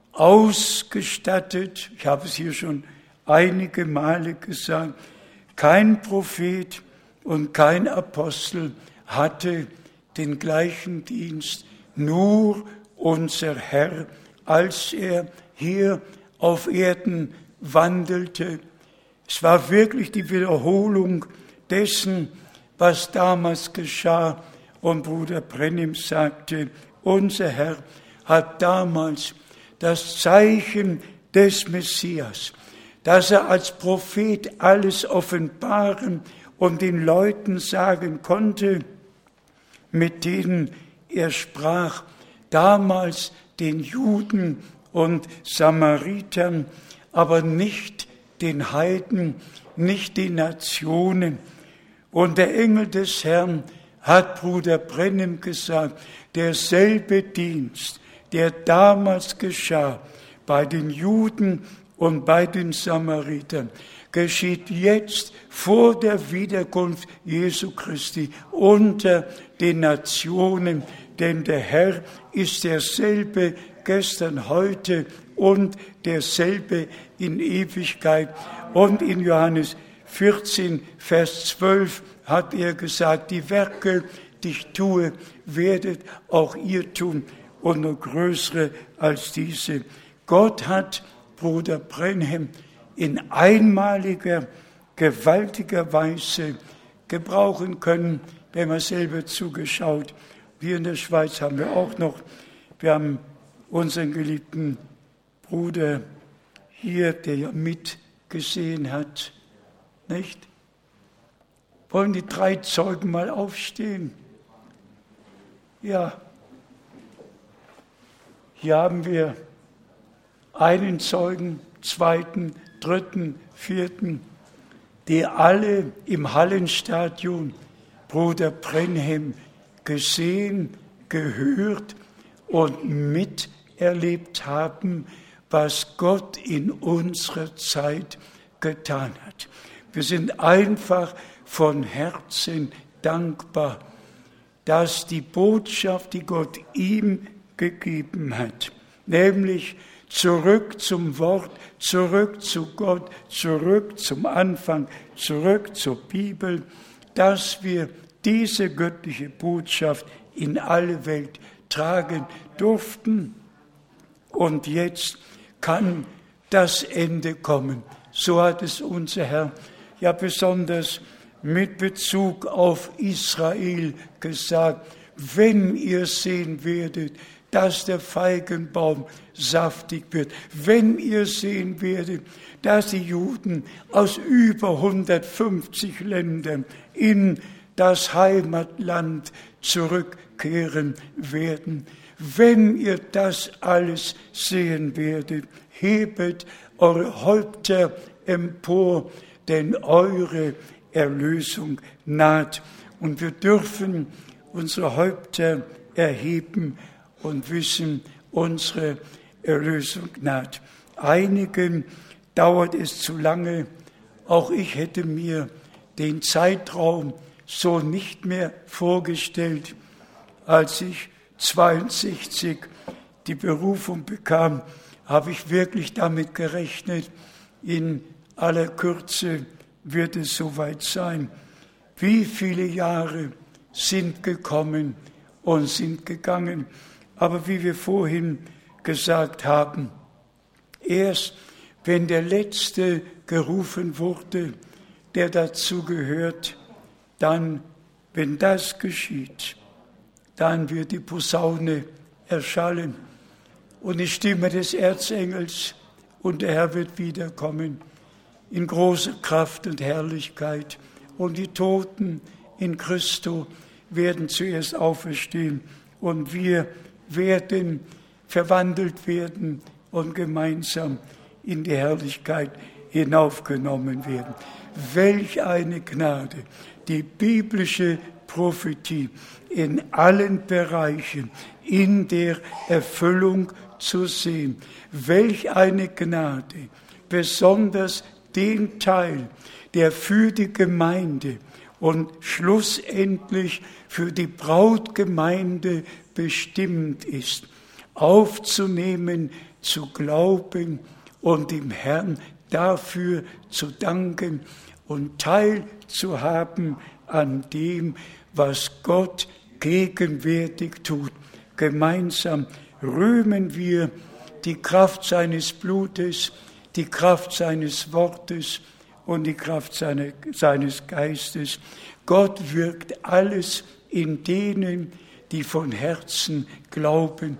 ausgestattet, ich habe es hier schon einige Male gesagt, kein Prophet und kein Apostel hatte den gleichen Dienst, nur unser Herr, als er hier auf Erden wandelte. Es war wirklich die Wiederholung dessen, was damals geschah. Und Bruder Brenhem sagte, unser Herr hat damals das Zeichen des Messias, dass er als Prophet alles offenbaren und den Leuten sagen konnte, mit denen er sprach, damals den Juden und Samaritern, aber nicht den Heiden, nicht den Nationen. Und der Engel des Herrn hat Bruder Brenhem gesagt, derselbe Dienst, der damals geschah bei den Juden und bei den Samaritern, geschieht jetzt vor der Wiederkunft Jesu Christi unter den Nationen, denn der Herr ist derselbe gestern, heute und derselbe in Ewigkeit. Und in Johannes 14, Vers 12 hat er gesagt, die Werke, die ich tue, werdet auch ihr tun und noch größere als diese. Gott hat Bruder Brenhem in einmaliger, gewaltiger Weise gebrauchen können, wenn man selber zugeschaut. Wir in der Schweiz haben wir auch noch, wir haben unseren geliebten Bruder hier, der ja mitgesehen hat, nicht? Wollen die 3 Zeugen mal aufstehen? Ja. Hier haben wir einen Zeugen, 2., 3., 4., die alle im Hallenstadion Bruder Brenhem gesehen, gehört und miterlebt haben, was Gott in unserer Zeit getan hat. Wir sind einfach von Herzen dankbar, dass die Botschaft, die Gott ihm gegeben hat, nämlich zurück zum Wort, zurück zu Gott, zurück zum Anfang, zurück zur Bibel, dass wir diese göttliche Botschaft in alle Welt tragen durften. Und jetzt kann das Ende kommen. So hat es unser Herr ja besonders mit Bezug auf Israel gesagt. Wenn ihr sehen werdet, dass der Feigenbaum saftig wird, wenn ihr sehen werdet, dass die Juden aus über 150 Ländern in das Heimatland zurückkehren werden, wenn ihr das alles sehen werdet, hebet eure Häupter empor, denn eure Erlösung naht. Und wir dürfen unsere Häupter erheben und wissen, unsere Erlösung naht. Einigen dauert es zu lange. Auch ich hätte mir den Zeitraum so nicht mehr vorgestellt. Als ich 62 die Berufung bekam, habe ich wirklich damit gerechnet, in aller Kürze wird es soweit sein. Wie viele Jahre sind gekommen und sind gegangen. Aber wie wir vorhin gesagt haben, erst wenn der Letzte gerufen wurde, der dazu gehört, dann, wenn das geschieht, dann wird die Posaune erschallen und die Stimme des Erzengels und der Herr wird wiederkommen in großer Kraft und Herrlichkeit und die Toten in Christo werden zuerst auferstehen und wir werden verwandelt werden und gemeinsam in die Herrlichkeit hinaufgenommen werden. Welch eine Gnade, die biblische Prophetie in allen Bereichen in der Erfüllung zu sehen. Welch eine Gnade, besonders den Teil, der für die Gemeinde und schlussendlich für die Brautgemeinde bestimmt ist, aufzunehmen, zu glauben und dem Herrn dafür zu danken und teilzuhaben an dem, was Gott gegenwärtig tut. Gemeinsam rühmen wir die Kraft seines Blutes, die Kraft seines Wortes und die Kraft seines Geistes. Gott wirkt alles in denen, die von Herzen glauben.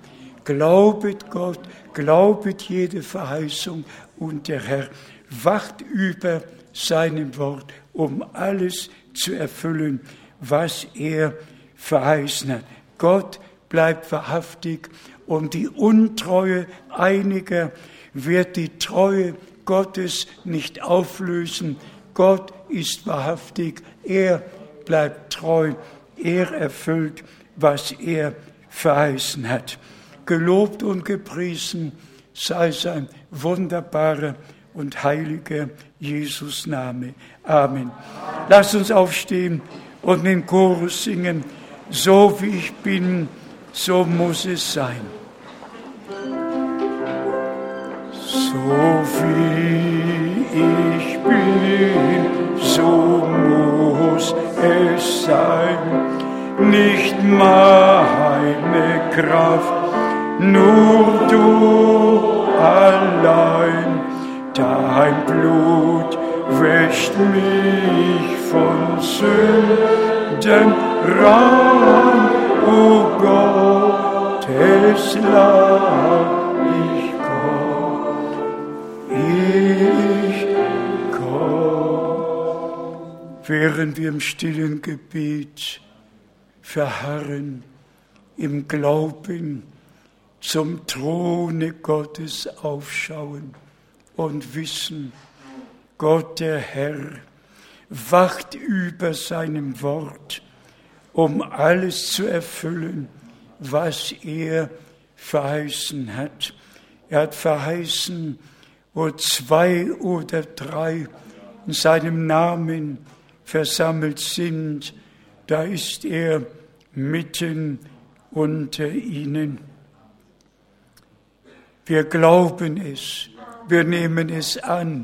Glaubet Gott, glaubet jede Verheißung und der Herr wacht über seinem Wort, um alles zu erfüllen, was er verheißen hat. Gott bleibt wahrhaftig und die Untreue einiger wird die Treue Gottes nicht auflösen. Gott ist wahrhaftig, er bleibt treu, er erfüllt, was er verheißen hat. Gelobt und gepriesen sei sein wunderbarer und heiliger Jesus-Name. Amen. Lasst uns aufstehen und den Chorus singen. So wie ich bin, so muss es sein. So wie ich bin, so muss es sein. Nicht meine Kraft, nur du allein. Dein Blut wäscht mich von Sünden rein. O Gottes Lamm, ich komm. Während wir im stillen Gebet verharren, im Glauben zum Throne Gottes aufschauen und wissen, Gott der Herr wacht über seinem Wort, um alles zu erfüllen, was er verheißen hat. Er hat verheißen, wo 2 oder 3 in seinem Namen versammelt sind, da ist er mitten unter ihnen. Wir glauben es, wir nehmen es an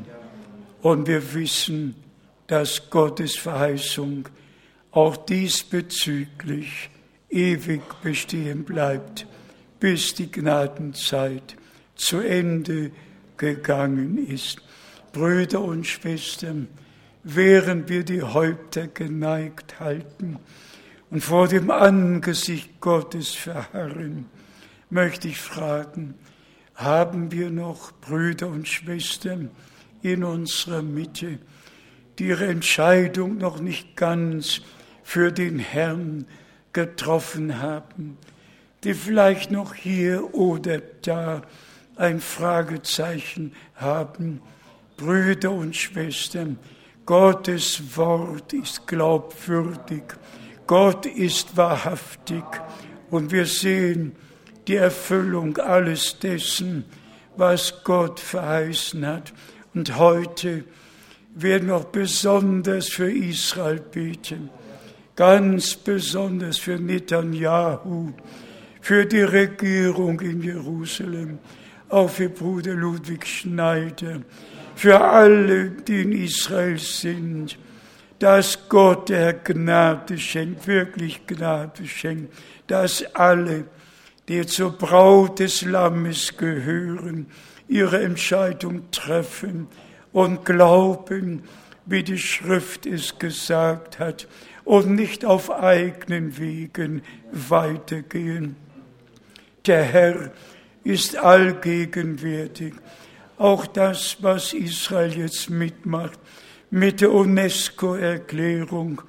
und wir wissen, dass Gottes Verheißung auch diesbezüglich ewig bestehen bleibt, bis die Gnadenzeit zu Ende gegangen ist. Brüder und Schwestern, während wir die Häupter geneigt halten und vor dem Angesicht Gottes verharren, möchte ich fragen, haben wir noch Brüder und Schwestern in unserer Mitte, die ihre Entscheidung noch nicht ganz für den Herrn getroffen haben, die vielleicht noch hier oder da ein Fragezeichen haben? Brüder und Schwestern, Gottes Wort ist glaubwürdig, Gott ist wahrhaftig und wir sehen die Erfüllung alles dessen, was Gott verheißen hat. Und heute werden wir auch besonders für Israel beten, ganz besonders für Netanyahu, für die Regierung in Jerusalem, auch für Bruder Ludwig Schneider, für alle, die in Israel sind, dass Gott der Gnade schenkt, wirklich Gnade schenkt, dass alle, die zur Braut des Lammes gehören, ihre Entscheidung treffen und glauben, wie die Schrift es gesagt hat, und nicht auf eigenen Wegen weitergehen. Der Herr ist allgegenwärtig. Auch das, was Israel jetzt mitmacht, mit der UNESCO-Erklärung,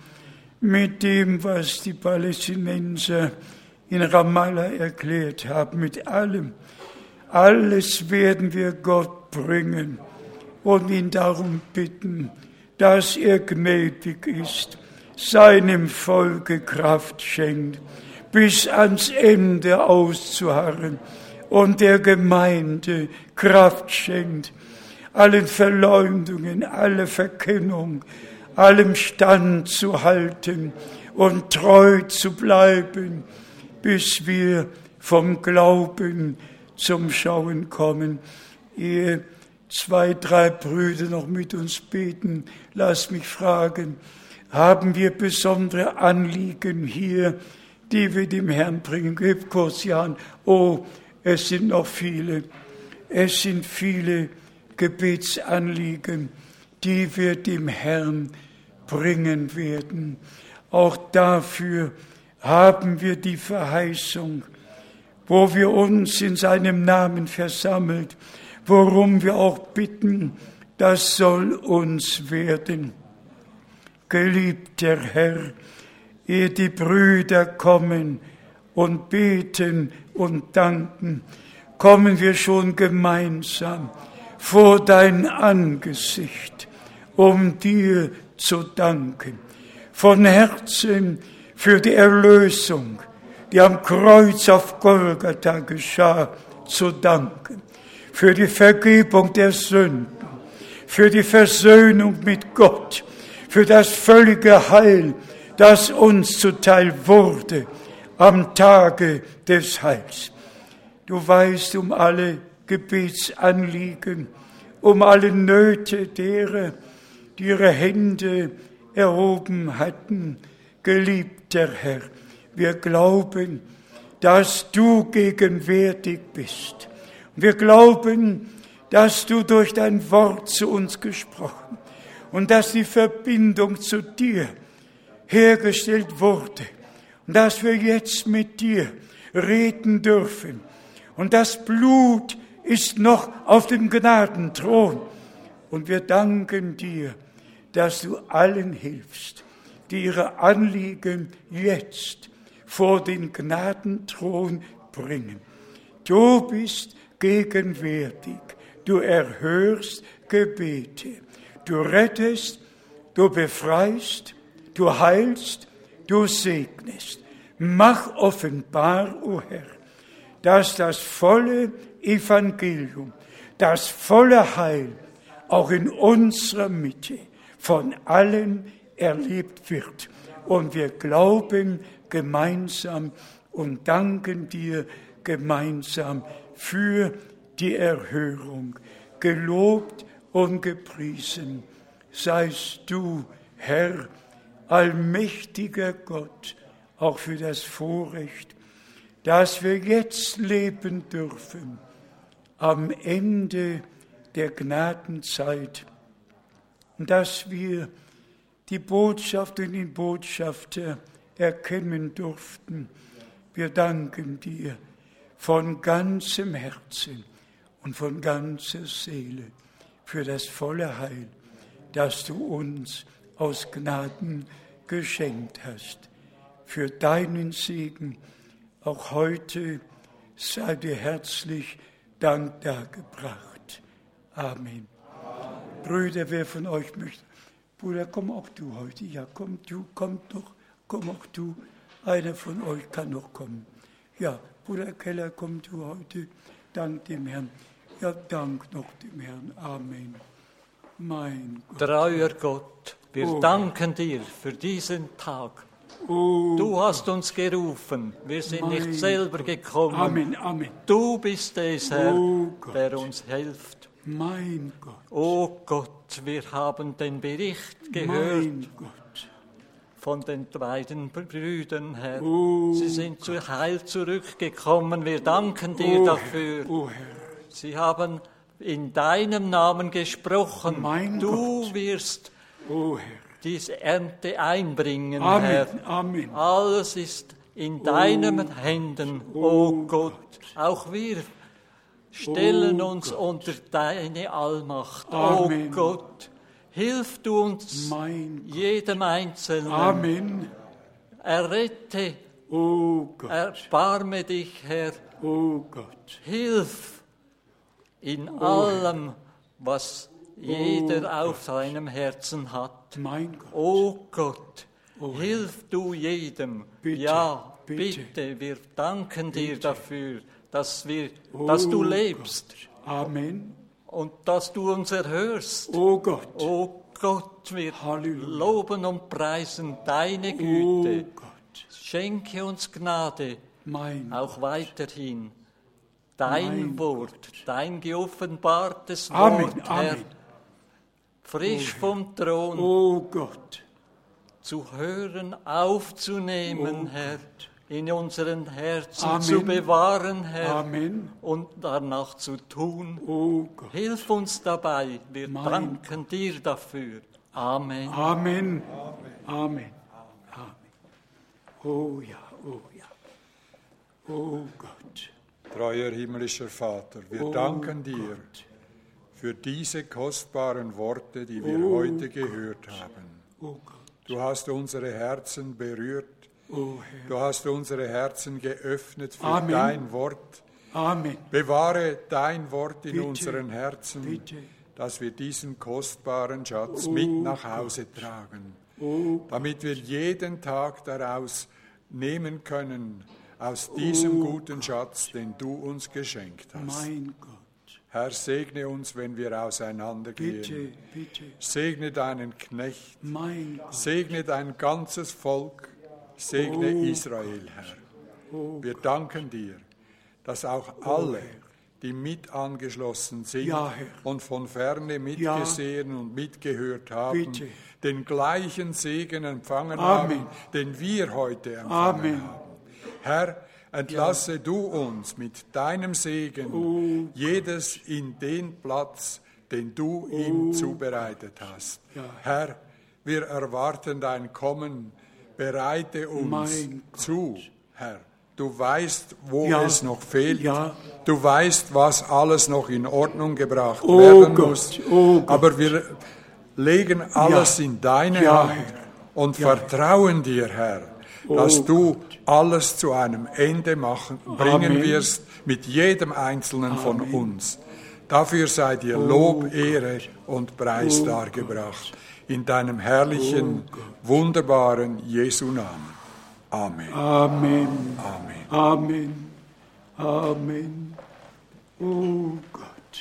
mit dem, was die Palästinenser in Ramallah erklärt haben, mit allem. Alles werden wir Gott bringen und ihn darum bitten, dass er gnädig ist, seinem Volke Kraft schenkt, bis ans Ende auszuharren und der Gemeinde Kraft schenkt, allen Verleumdungen, alle Verkennung, allem Stand zu halten und treu zu bleiben, bis wir vom Glauben zum Schauen kommen. Ehe 2, 3 Brüder noch mit uns beten, lass mich fragen, haben wir besondere Anliegen hier, die wir dem Herrn bringen? Gib kurz die Hand. Oh, es sind noch viele. Es sind viele Gebetsanliegen, die wir dem Herrn bringen werden. Auch dafür haben wir die Verheißung, wo wir uns in seinem Namen versammelt, worum wir auch bitten, das soll uns werden. Geliebter Herr, ehe die Brüder kommen und beten und danken, kommen wir schon gemeinsam vor dein Angesicht, um dir zu danken. Von Herzen für die Erlösung, die am Kreuz auf Golgatha geschah, zu danken. Für die Vergebung der Sünden, für die Versöhnung mit Gott, für das völlige Heil, das uns zuteil wurde am Tage des Heils. Du weißt um alle Gebetsanliegen, um alle Nöte derer, die ihre Hände erhoben hatten. Geliebter Herr, wir glauben, dass du gegenwärtig bist. Wir glauben, dass du durch dein Wort zu uns gesprochen und dass die Verbindung zu dir hergestellt wurde dass wir jetzt mit dir reden dürfen. Und das Blut ist noch auf dem Gnadenthron. Und wir danken dir, dass du allen hilfst, die ihre Anliegen jetzt vor den Gnadenthron bringen. Du bist gegenwärtig, du erhörst Gebete, du rettest, du befreist, du heilst, du segnest. Mach offenbar, o Herr, dass das volle Evangelium, das volle Heil auch in unserer Mitte von allen erlebt wird. Und wir glauben gemeinsam und danken dir gemeinsam für die Erhörung. Gelobt und gepriesen seist du, Herr, allmächtiger Gott, auch für das Vorrecht, dass wir jetzt leben dürfen, am Ende der Gnadenzeit, dass wir die Botschaft und den Botschafter erkennen durften. Wir danken dir von ganzem Herzen und von ganzer Seele für das volle Heil, das du uns aus Gnaden geschenkt hast. Für deinen Segen auch heute sei dir herzlich Dank dargebracht. Amen. Brüder, wer von euch möchte? Bruder, komm auch du heute. Ja, komm du, komm doch, komm auch du. Einer von euch kann noch kommen. Ja, Bruder Keller, komm du heute. Dank dem Herrn. Ja, dank noch dem Herrn. Amen. Mein Gott. Treuer Gott, wir danken dir für diesen Tag. Du hast uns gerufen, wir sind nicht selber gekommen. Amen, Amen. Du bist es, Herr, der uns hilft. Mein Gott. Oh Gott, wir haben den Bericht gehört Mein Gott. von den beiden Brüdern, Herr. Sie sind zu Heil zurückgekommen. Wir danken dir dafür. Oh Herr. Sie haben in deinem Namen gesprochen. Mein du Gott. wirst Oh Herr. diese Ernte einbringen, Amen, Herr. Amen. Alles ist in deinen Händen, oh Gott. Auch wir stellen uns unter deine Allmacht, Amen. oh Gott. Hilf du uns, Mein Gott. jedem Einzelnen. Amen. Errette, Oh Gott. erbarme dich, Herr. Oh Gott. Hilf in allem, was jeder auf seinem Herzen hat. Mein Gott. Oh Gott, hilf du jedem. Bitte, Ja, bitte. bitte, wir danken dir dafür, dass du lebst Gott. Amen. und dass du uns erhörst. Oh Gott. Oh Gott, wir Halleluja. loben und preisen deine Oh Güte. Gott. Schenke uns Gnade, Mein auch weiterhin. Dein Mein Wort, dein geoffenbartes Amen, Wort, Herr, Amen. frisch vom Thron Oh Gott. zu hören, aufzunehmen, Oh Herr, in unseren Herzen Amen. zu bewahren, Herr, Amen. und danach zu tun. Oh Gott. Hilf uns dabei, wir Mein danken dir dafür. Amen. Amen. Amen. Amen. Oh ja, oh ja. Oh Gott. Treuer himmlischer Vater, wir Oh danken dir Gott. für diese kostbaren Worte, die wir Oh heute gehört haben. Oh Gott. Du hast unsere Herzen berührt, Oh Herr. du hast unsere Herzen geöffnet für Amen. dein Wort. Amen. Bewahre dein Wort in Bitte, unseren Herzen, bitte. dass wir diesen kostbaren Schatz mit nach Hause tragen, damit wir jeden Tag daraus nehmen können, aus diesem guten Schatz, den du uns geschenkt hast. Mein Gott. Herr, segne uns, wenn wir auseinandergehen. Bitte, bitte. Segne deinen Knecht, Mein Gott. segne dein ganzes Volk, segne Israel, Herr. Wir danken dir, dass auch alle, die mit angeschlossen sind Ja, Herr. und von ferne mitgesehen und mitgehört haben, Bitte. den gleichen Segen empfangen Amen. haben, den wir heute empfangen Amen. haben. Herr, entlasse du uns mit deinem Segen jedes in den Platz, den du ihm zubereitet hast. Ja. Herr, wir erwarten dein Kommen bereite uns Mein zu, Herr. Du weißt, wo Ja. es noch fehlt. Ja. Du weißt, was alles noch in Ordnung gebracht Oh werden Gott, muss. oh Gott. Aber wir legen alles in deine Ja, Hand Herr. und vertrauen dir, Herr, dass du alles zu einem Ende bringen Amen. wirst mit jedem Einzelnen von uns. Dafür sei dir Lob, Ehre und Preis dargebracht. In deinem herrlichen, wunderbaren Jesu Namen. Amen. Amen. Amen. Amen. Amen. Oh Gott.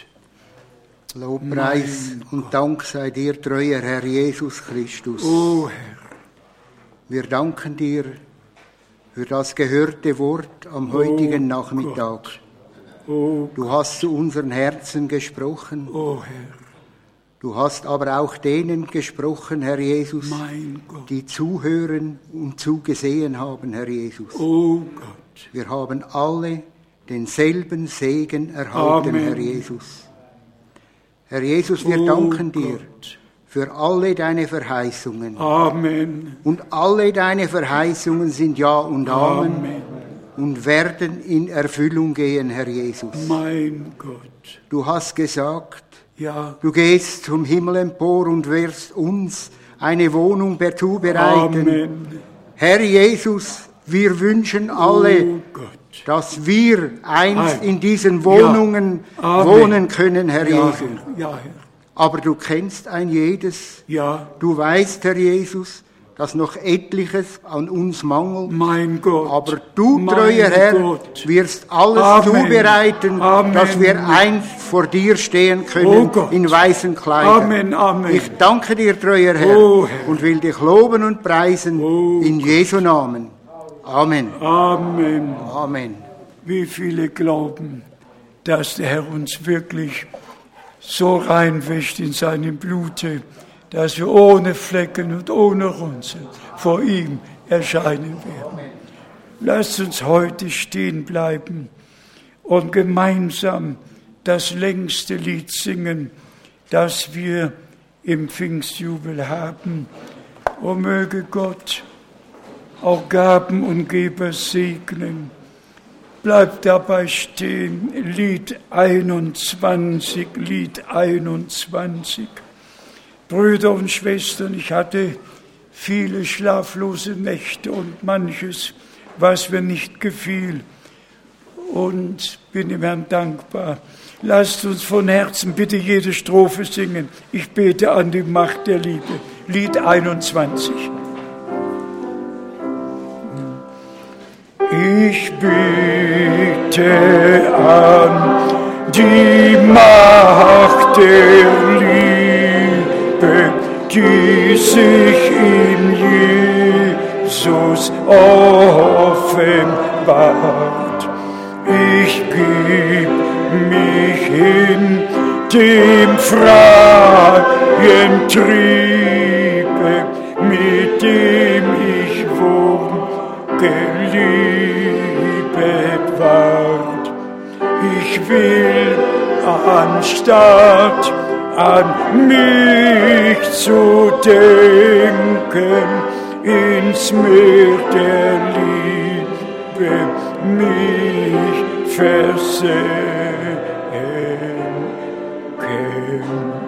Lobpreis und Dank sei dir, treuer Herr Jesus Christus. Oh Herr. Wir danken dir für das gehörte Wort am heutigen Nachmittag. Oh, Du hast zu unseren Herzen gesprochen. oh Herr. Du hast aber auch denen gesprochen, Herr Jesus, Mein Gott. die zuhören und zugesehen haben, Herr Jesus. Oh Gott. Wir haben alle denselben Segen erhalten, Amen. Herr Jesus. Herr Jesus, wir Oh danken dir Gott. für alle deine Verheißungen. Amen. Und alle deine Verheißungen sind Ja und Amen, Amen. und werden in Erfüllung gehen, Herr Jesus. Mein Gott. Du hast gesagt, Ja. du gehst zum Himmel empor und wirst uns eine Wohnung zubereiten. Amen. Herr Jesus, wir wünschen alle, Oh Gott. dass wir einst Amen. in diesen Wohnungen Amen. wohnen können, Herr Ja, Jesus. Herr. Ja, Herr. Aber du kennst ein jedes. Ja. Du weißt, Herr Jesus, dass noch etliches an uns mangelt. Mein Gott. Aber du, Mein treuer Herr, Gott. wirst alles Amen. zubereiten, Amen. dass wir einst vor dir stehen Oh können Gott. in weißen Kleidern. Amen, Amen. Ich danke dir, treuer Herr, Oh Herr. und will dich loben und preisen Oh in Jesu Namen. Amen. Amen. Amen. Wie viele glauben, dass der Herr uns wirklich so reinwäscht in seinem Blute, dass wir ohne Flecken und ohne Runzeln vor ihm erscheinen werden. Lasst uns heute stehen bleiben und gemeinsam das längste Lied singen, das wir im Pfingstjubel haben. O möge Gott auch Gaben und Geber segnen. Bleibt dabei stehen, Lied 21, Lied 21. Brüder und Schwestern, ich hatte viele schlaflose Nächte und manches, was mir nicht gefiel, und bin dem Herrn dankbar. Lasst uns von Herzen bitte jede Strophe singen. Ich bete an die Macht der Liebe. Lied 21. Ich bete an die Macht der Liebe, die sich in Jesus offenbart. Ich geb mich hin dem freien Triebe, mit dem ich wohl geliebet ward. Ich will, anstatt an mich zu denken, ins Meer der Liebe mich versenken.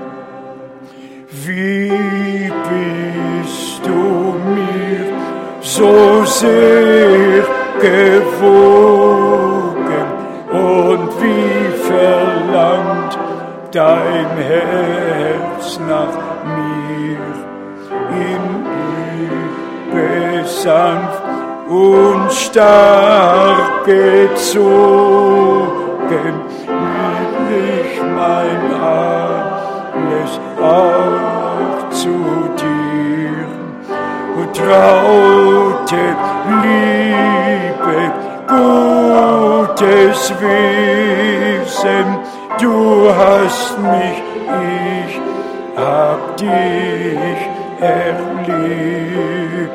Wie bist du mir so sehr gewogen, und wie verlangt dein Herz nach mir, in Liebe sanft und stark gezogen, will ich mein alles auch zu dir. Und traute Liebe, gutes Wesen, du hast mich, ich hab dich erlesen.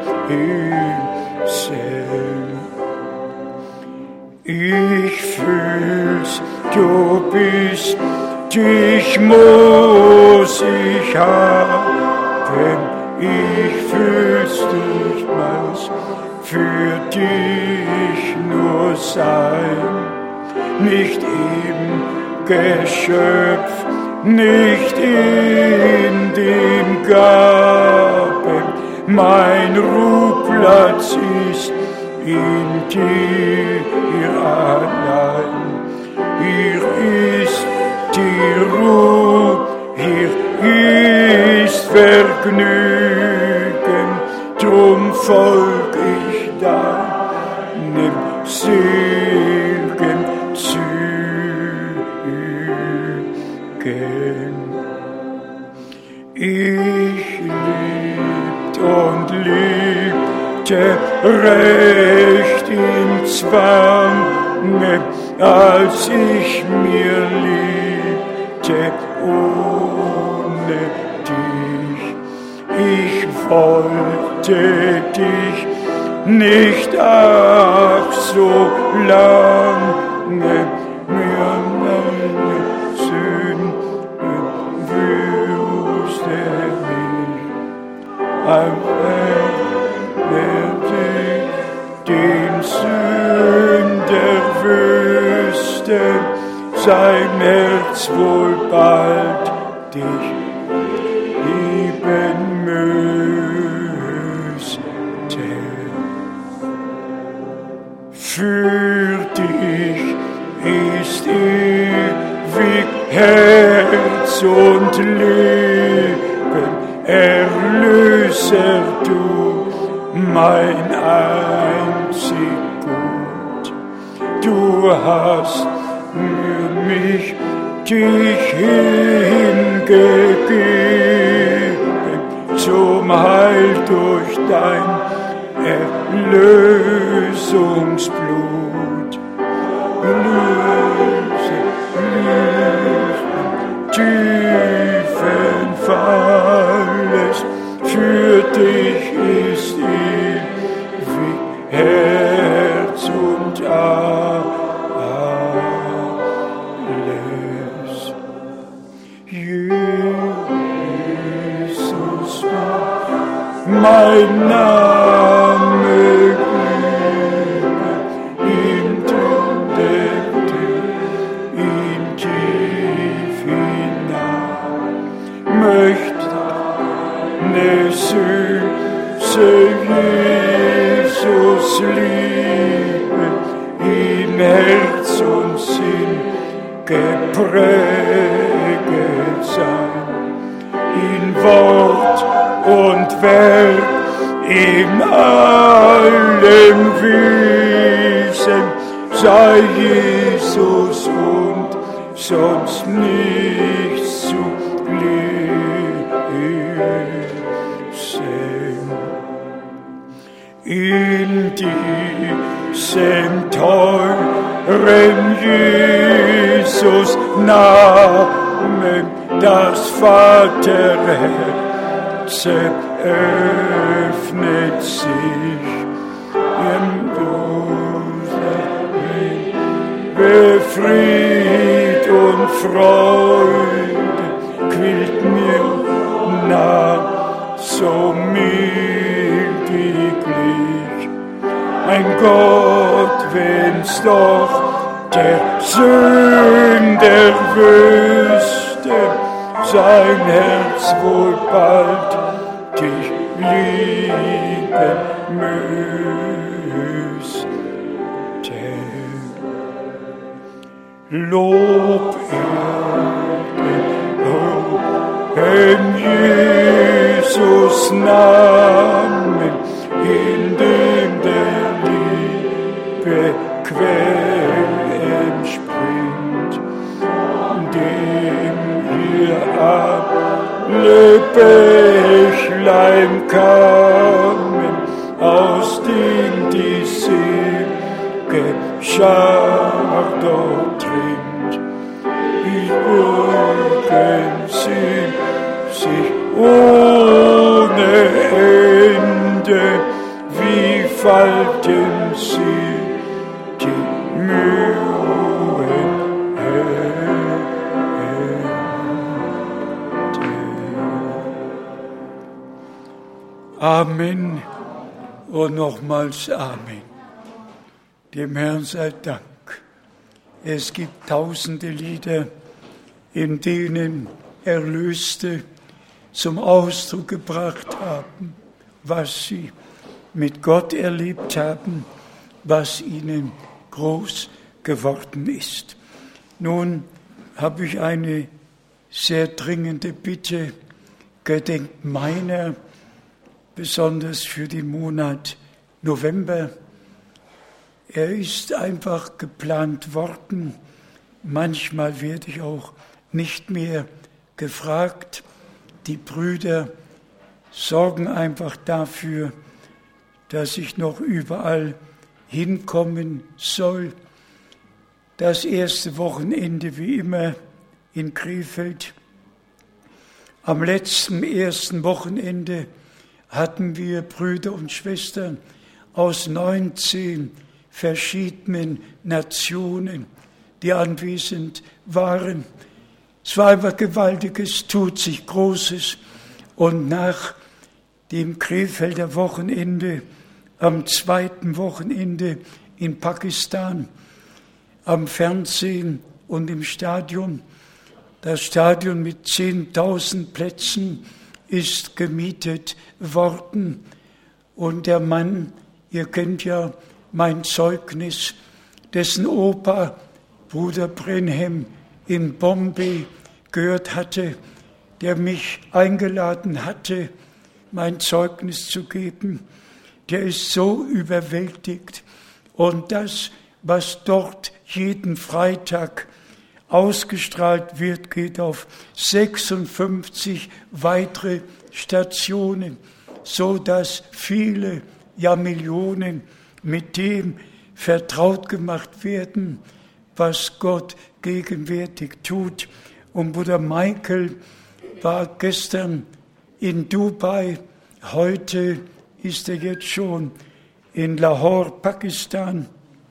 Ich fühl's, du bist, dich muss ich haben, ich fürchte, ich muss für dich nur sein, nicht im Geschöpf, nicht in dem Gabe, mein Ruheplatz ist in dir allein. Hier ist die Ruhe, hier ist Vergnügen, drum folg ich deinem seligen Zügen. Ich liebt und liebte recht im Zwange, als ich mir liebte ohne dich. Ich wollte dich nicht ach so lange, mir meine Sünden wüsste mich. Werde den Sünder wüsste, sein Herz wohl bald dich lieben müsste. Für dich ist ewig Herz und Leben, Erlöser du, mein einzig Gut. Du hast mir mich dich hingegeben, zum Heil durch dein Erlösungsblut. Löse tiefen Falles, für dich ist ewig Herz und alles. Jesus, mein Name Liebe, ihm entdeckte in tief hinein, möchte ne süße Jesus liebe, in Herz und Sinn gepräget sein, in Wort und Werk, in allem Wesen sei Jesus und sonst nichts zu lesen. In diesem teuren Jesus Namen das Vaterherz öffnet sich, im Fried und Freude quillt mir nah, so mildiglich. Mein Gott, wenn's doch der Sünder wüsste, sein Herz wohl bald dich lieben müsste. Lob in Jesus Namen, in dem der Liebe Quell entspringt, dem ihr alle Bächlein kamen, aus dem die selige Schar dort trinkt. Ich würgen sie sich ohne Ende, wie falten sie die Mühen Amen und nochmals Amen. Dem Herrn sei Dank. Es gibt tausende Lieder, in denen Erlöste zum Ausdruck gebracht haben, was sie mit Gott erlebt haben, was ihnen groß geworden ist. Nun habe ich eine sehr dringende Bitte, gedenkt meiner, besonders für den Monat November. Er ist einfach geplant worden. Manchmal werde ich auch nicht mehr gefragt. Die Brüder sorgen einfach dafür, dass ich noch überall hinkommen soll. Das erste Wochenende wie immer in Krefeld. Am letzten ersten Wochenende hatten wir Brüder und Schwestern aus 19 verschiedenen Nationen, die anwesend waren. Es war einfach Gewaltiges, tut sich Großes. Und nach dem Krefelder Wochenende, am zweiten Wochenende in Pakistan, am Fernsehen und im Stadion. Das Stadion mit 10.000 Plätzen ist gemietet worden. Und der Mann, ihr kennt ja mein Zeugnis, dessen Opa, Bruder Brenhem, in Bombay gehört hatte, der mich eingeladen hatte, mein Zeugnis zu geben, der ist so überwältigt. Und das, was dort jeden Freitag ausgestrahlt wird, geht auf 56 weitere Stationen, so dass viele, ja Millionen, mit dem vertraut gemacht werden, was Gott gegenwärtig tut. Und Bruder Michael war gestern in Dubai, heute ist er jetzt schon in Lahore, Pakistan.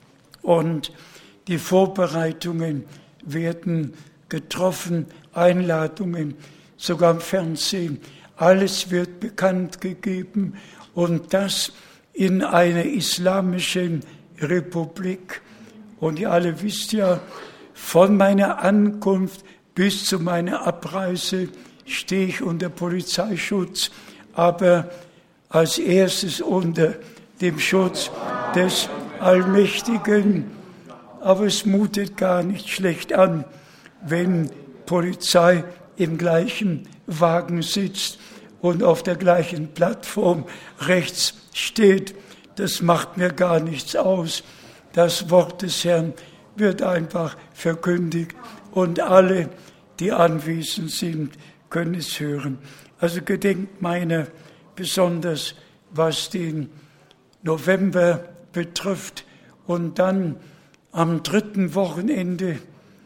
Und die Vorbereitungen werden getroffen, Einladungen, sogar im Fernsehen. Alles wird bekannt gegeben und das in einer islamischen Republik. Und ihr alle wisst ja, von meiner Ankunft bis zu meiner Abreise stehe ich unter Polizeischutz, aber als erstes unter dem Schutz des Allmächtigen. Aber es mutet gar nicht schlecht an, wenn Polizei im gleichen Wagen sitzt und auf der gleichen Plattform rechts steht. Das macht mir gar nichts aus. Das Wort des Herrn wird einfach verkündigt und alle, die anwesend sind, können es hören. Also gedenkt meiner besonders, was den November betrifft. Und dann am 3. Wochenende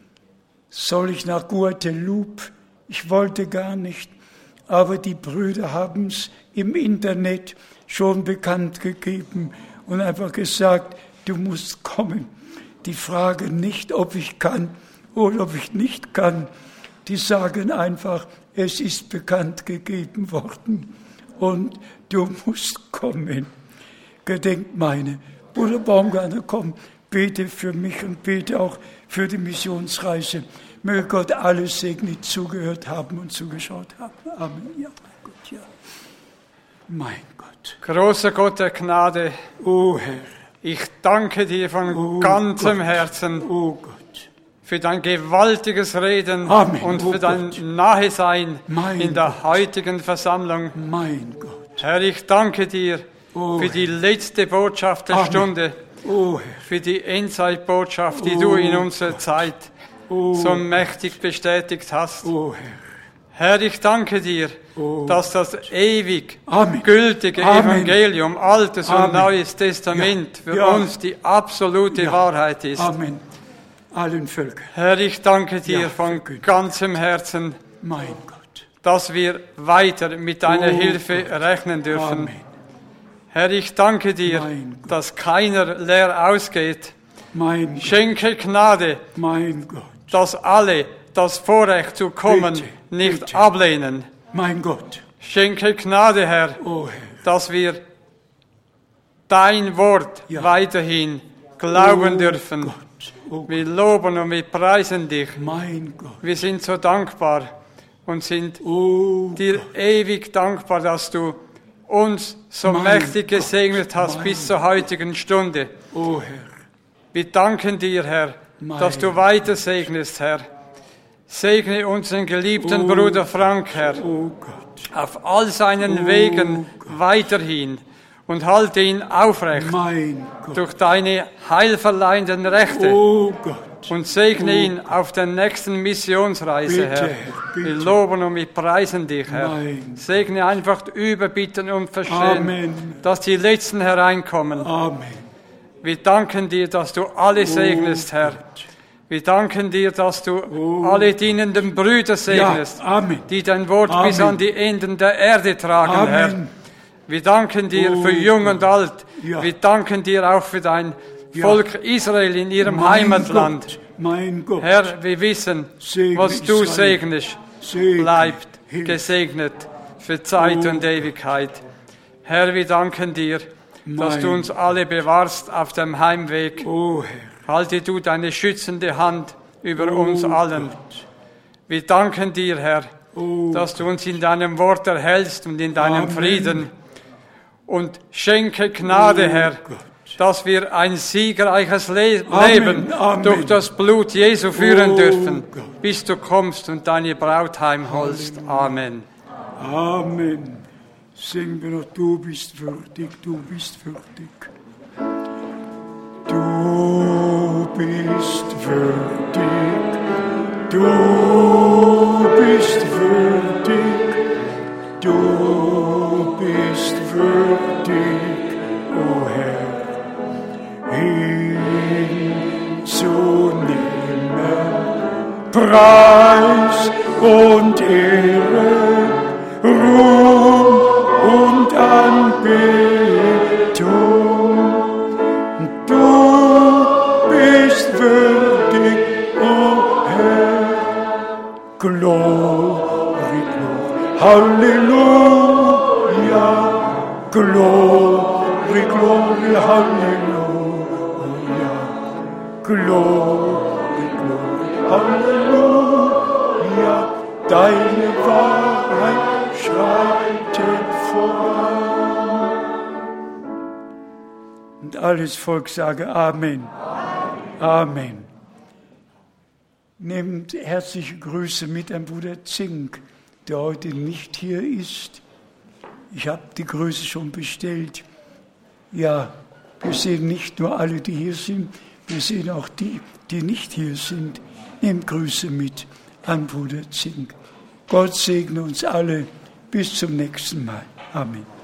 soll ich nach Guadeloupe. Ich wollte gar nicht, aber die Brüder haben es im Internet schon bekannt gegeben und einfach gesagt, du musst kommen. Die fragen nicht, ob ich kann oder ob ich nicht kann. Die sagen einfach, es ist bekannt gegeben worden und du musst kommen. Gedenkt meine. Bruder Baumgartner, komm, bete für mich und bete auch für die Missionsreise. Möge Gott alle segnen, die zugehört haben und zugeschaut haben. Amen. Ja, mein Gott, ja. Mein Gott. Großer Gott der Gnade, O Herr, ich danke dir von ganzem Herzen für dein gewaltiges Reden Amen. Und für dein Nahesein Mein in der Gott. heutigen Versammlung. mein Gott. Herr, ich danke dir O für die letzte Botschaft der Amen. Stunde, O Herr, für die Endzeitbotschaft, die du in unserer Zeit so mächtig bestätigt hast. O Herr. Herr, ich danke dir, dass das ewig Amen. gültige Amen. Evangelium, Altes und Amen. Neues Testament Ja. für Ja. uns die absolute Ja. Wahrheit ist. Amen. Allen Völkern. Herr, ich danke dir Ja, von vergütet. ganzem Herzen, Mein Gott. dass wir weiter mit deiner Oh Hilfe Gott. rechnen dürfen. Amen. Herr, ich danke dir, Mein Gott. dass keiner leer ausgeht. Mein Gott. Schenke Gnade, Mein Gott. dass alle das Vorrecht zu kommen Bitte, nicht bitte. ablehnen. Mein Gott. Schenke Gnade, Herr, O Herr. dass wir dein Wort weiterhin glauben dürfen. Gott, oh Wir loben und wir preisen dich. mein Gott, Wir sind so dankbar und sind oh dir ewig dankbar, dass du uns so Mein mächtig Gott, gesegnet hast mein bis zur heutigen Stunde. oh Herr, Wir danken dir, Herr, Mein dass du weiter segnest, Herr. Segne unseren geliebten Bruder Frank, Herr, oh Gott, auf all seinen Wegen weiterhin und halte ihn aufrecht mein Gott, durch deine heilverleihenden Rechte. oh Gott, Und segne ihn auf der nächsten Missionsreise, Bitte, Herr. Herr, bitte. Wir loben und wir preisen dich, Herr. Mein Segne einfach Überbitten und Verstehen, Amen. dass die Letzten hereinkommen. Amen. Wir danken dir, dass du alle segnest, Herr. Wir danken dir, dass du alle dienenden Brüder segnest, Amen. die dein Wort bis Amen. an die Enden der Erde tragen, Herr. Amen. Wir danken dir für Jung und Alt. Ja. Wir danken dir auch für dein Volk Israel in ihrem Mein Heimatland. Gott, mein Gott, Herr, wir wissen, Segne was du Israel. segnest, Segne, bleibt hilf. gesegnet für Zeit und Ewigkeit. Herr, wir danken dir, dass Mein du uns alle bewahrst auf dem Heimweg. oh Herr, Halte du deine schützende Hand über uns allen. Wir danken dir, Herr, dass du uns in deinem Wort erhältst und in deinem Amen. Frieden. Und schenke Gnade, Herr, Gott. dass wir ein siegreiches Leben Amen. durch das Blut Jesu führen Oh dürfen, Gott. bis du kommst und deine Braut heimholst. Amen. Amen. Singen wir noch, du bist würdig, du bist würdig. Du bist würdig, du bist würdig, du bist würdig, o Herr, hinzunehmen Preis und Ehre, Ruhm und Anbetung. Du bist würdig, o Herr. Glory, glory, Halleluja. Glory, glory, Halleluja. Glory, glory, Halleluja. Deine Wahrheit schreitet voran. Und alles Volk sage Amen. Amen. Nehmt herzliche Grüße mit an Bruder Zink, der heute nicht hier ist. Ich habe die Grüße schon bestellt. Ja, wir sehen nicht nur alle, die hier sind, wir sehen auch die, die nicht hier sind. Nehmt Grüße mit an Bruder Zink. Gott segne uns alle. Bis zum nächsten Mal. Amen.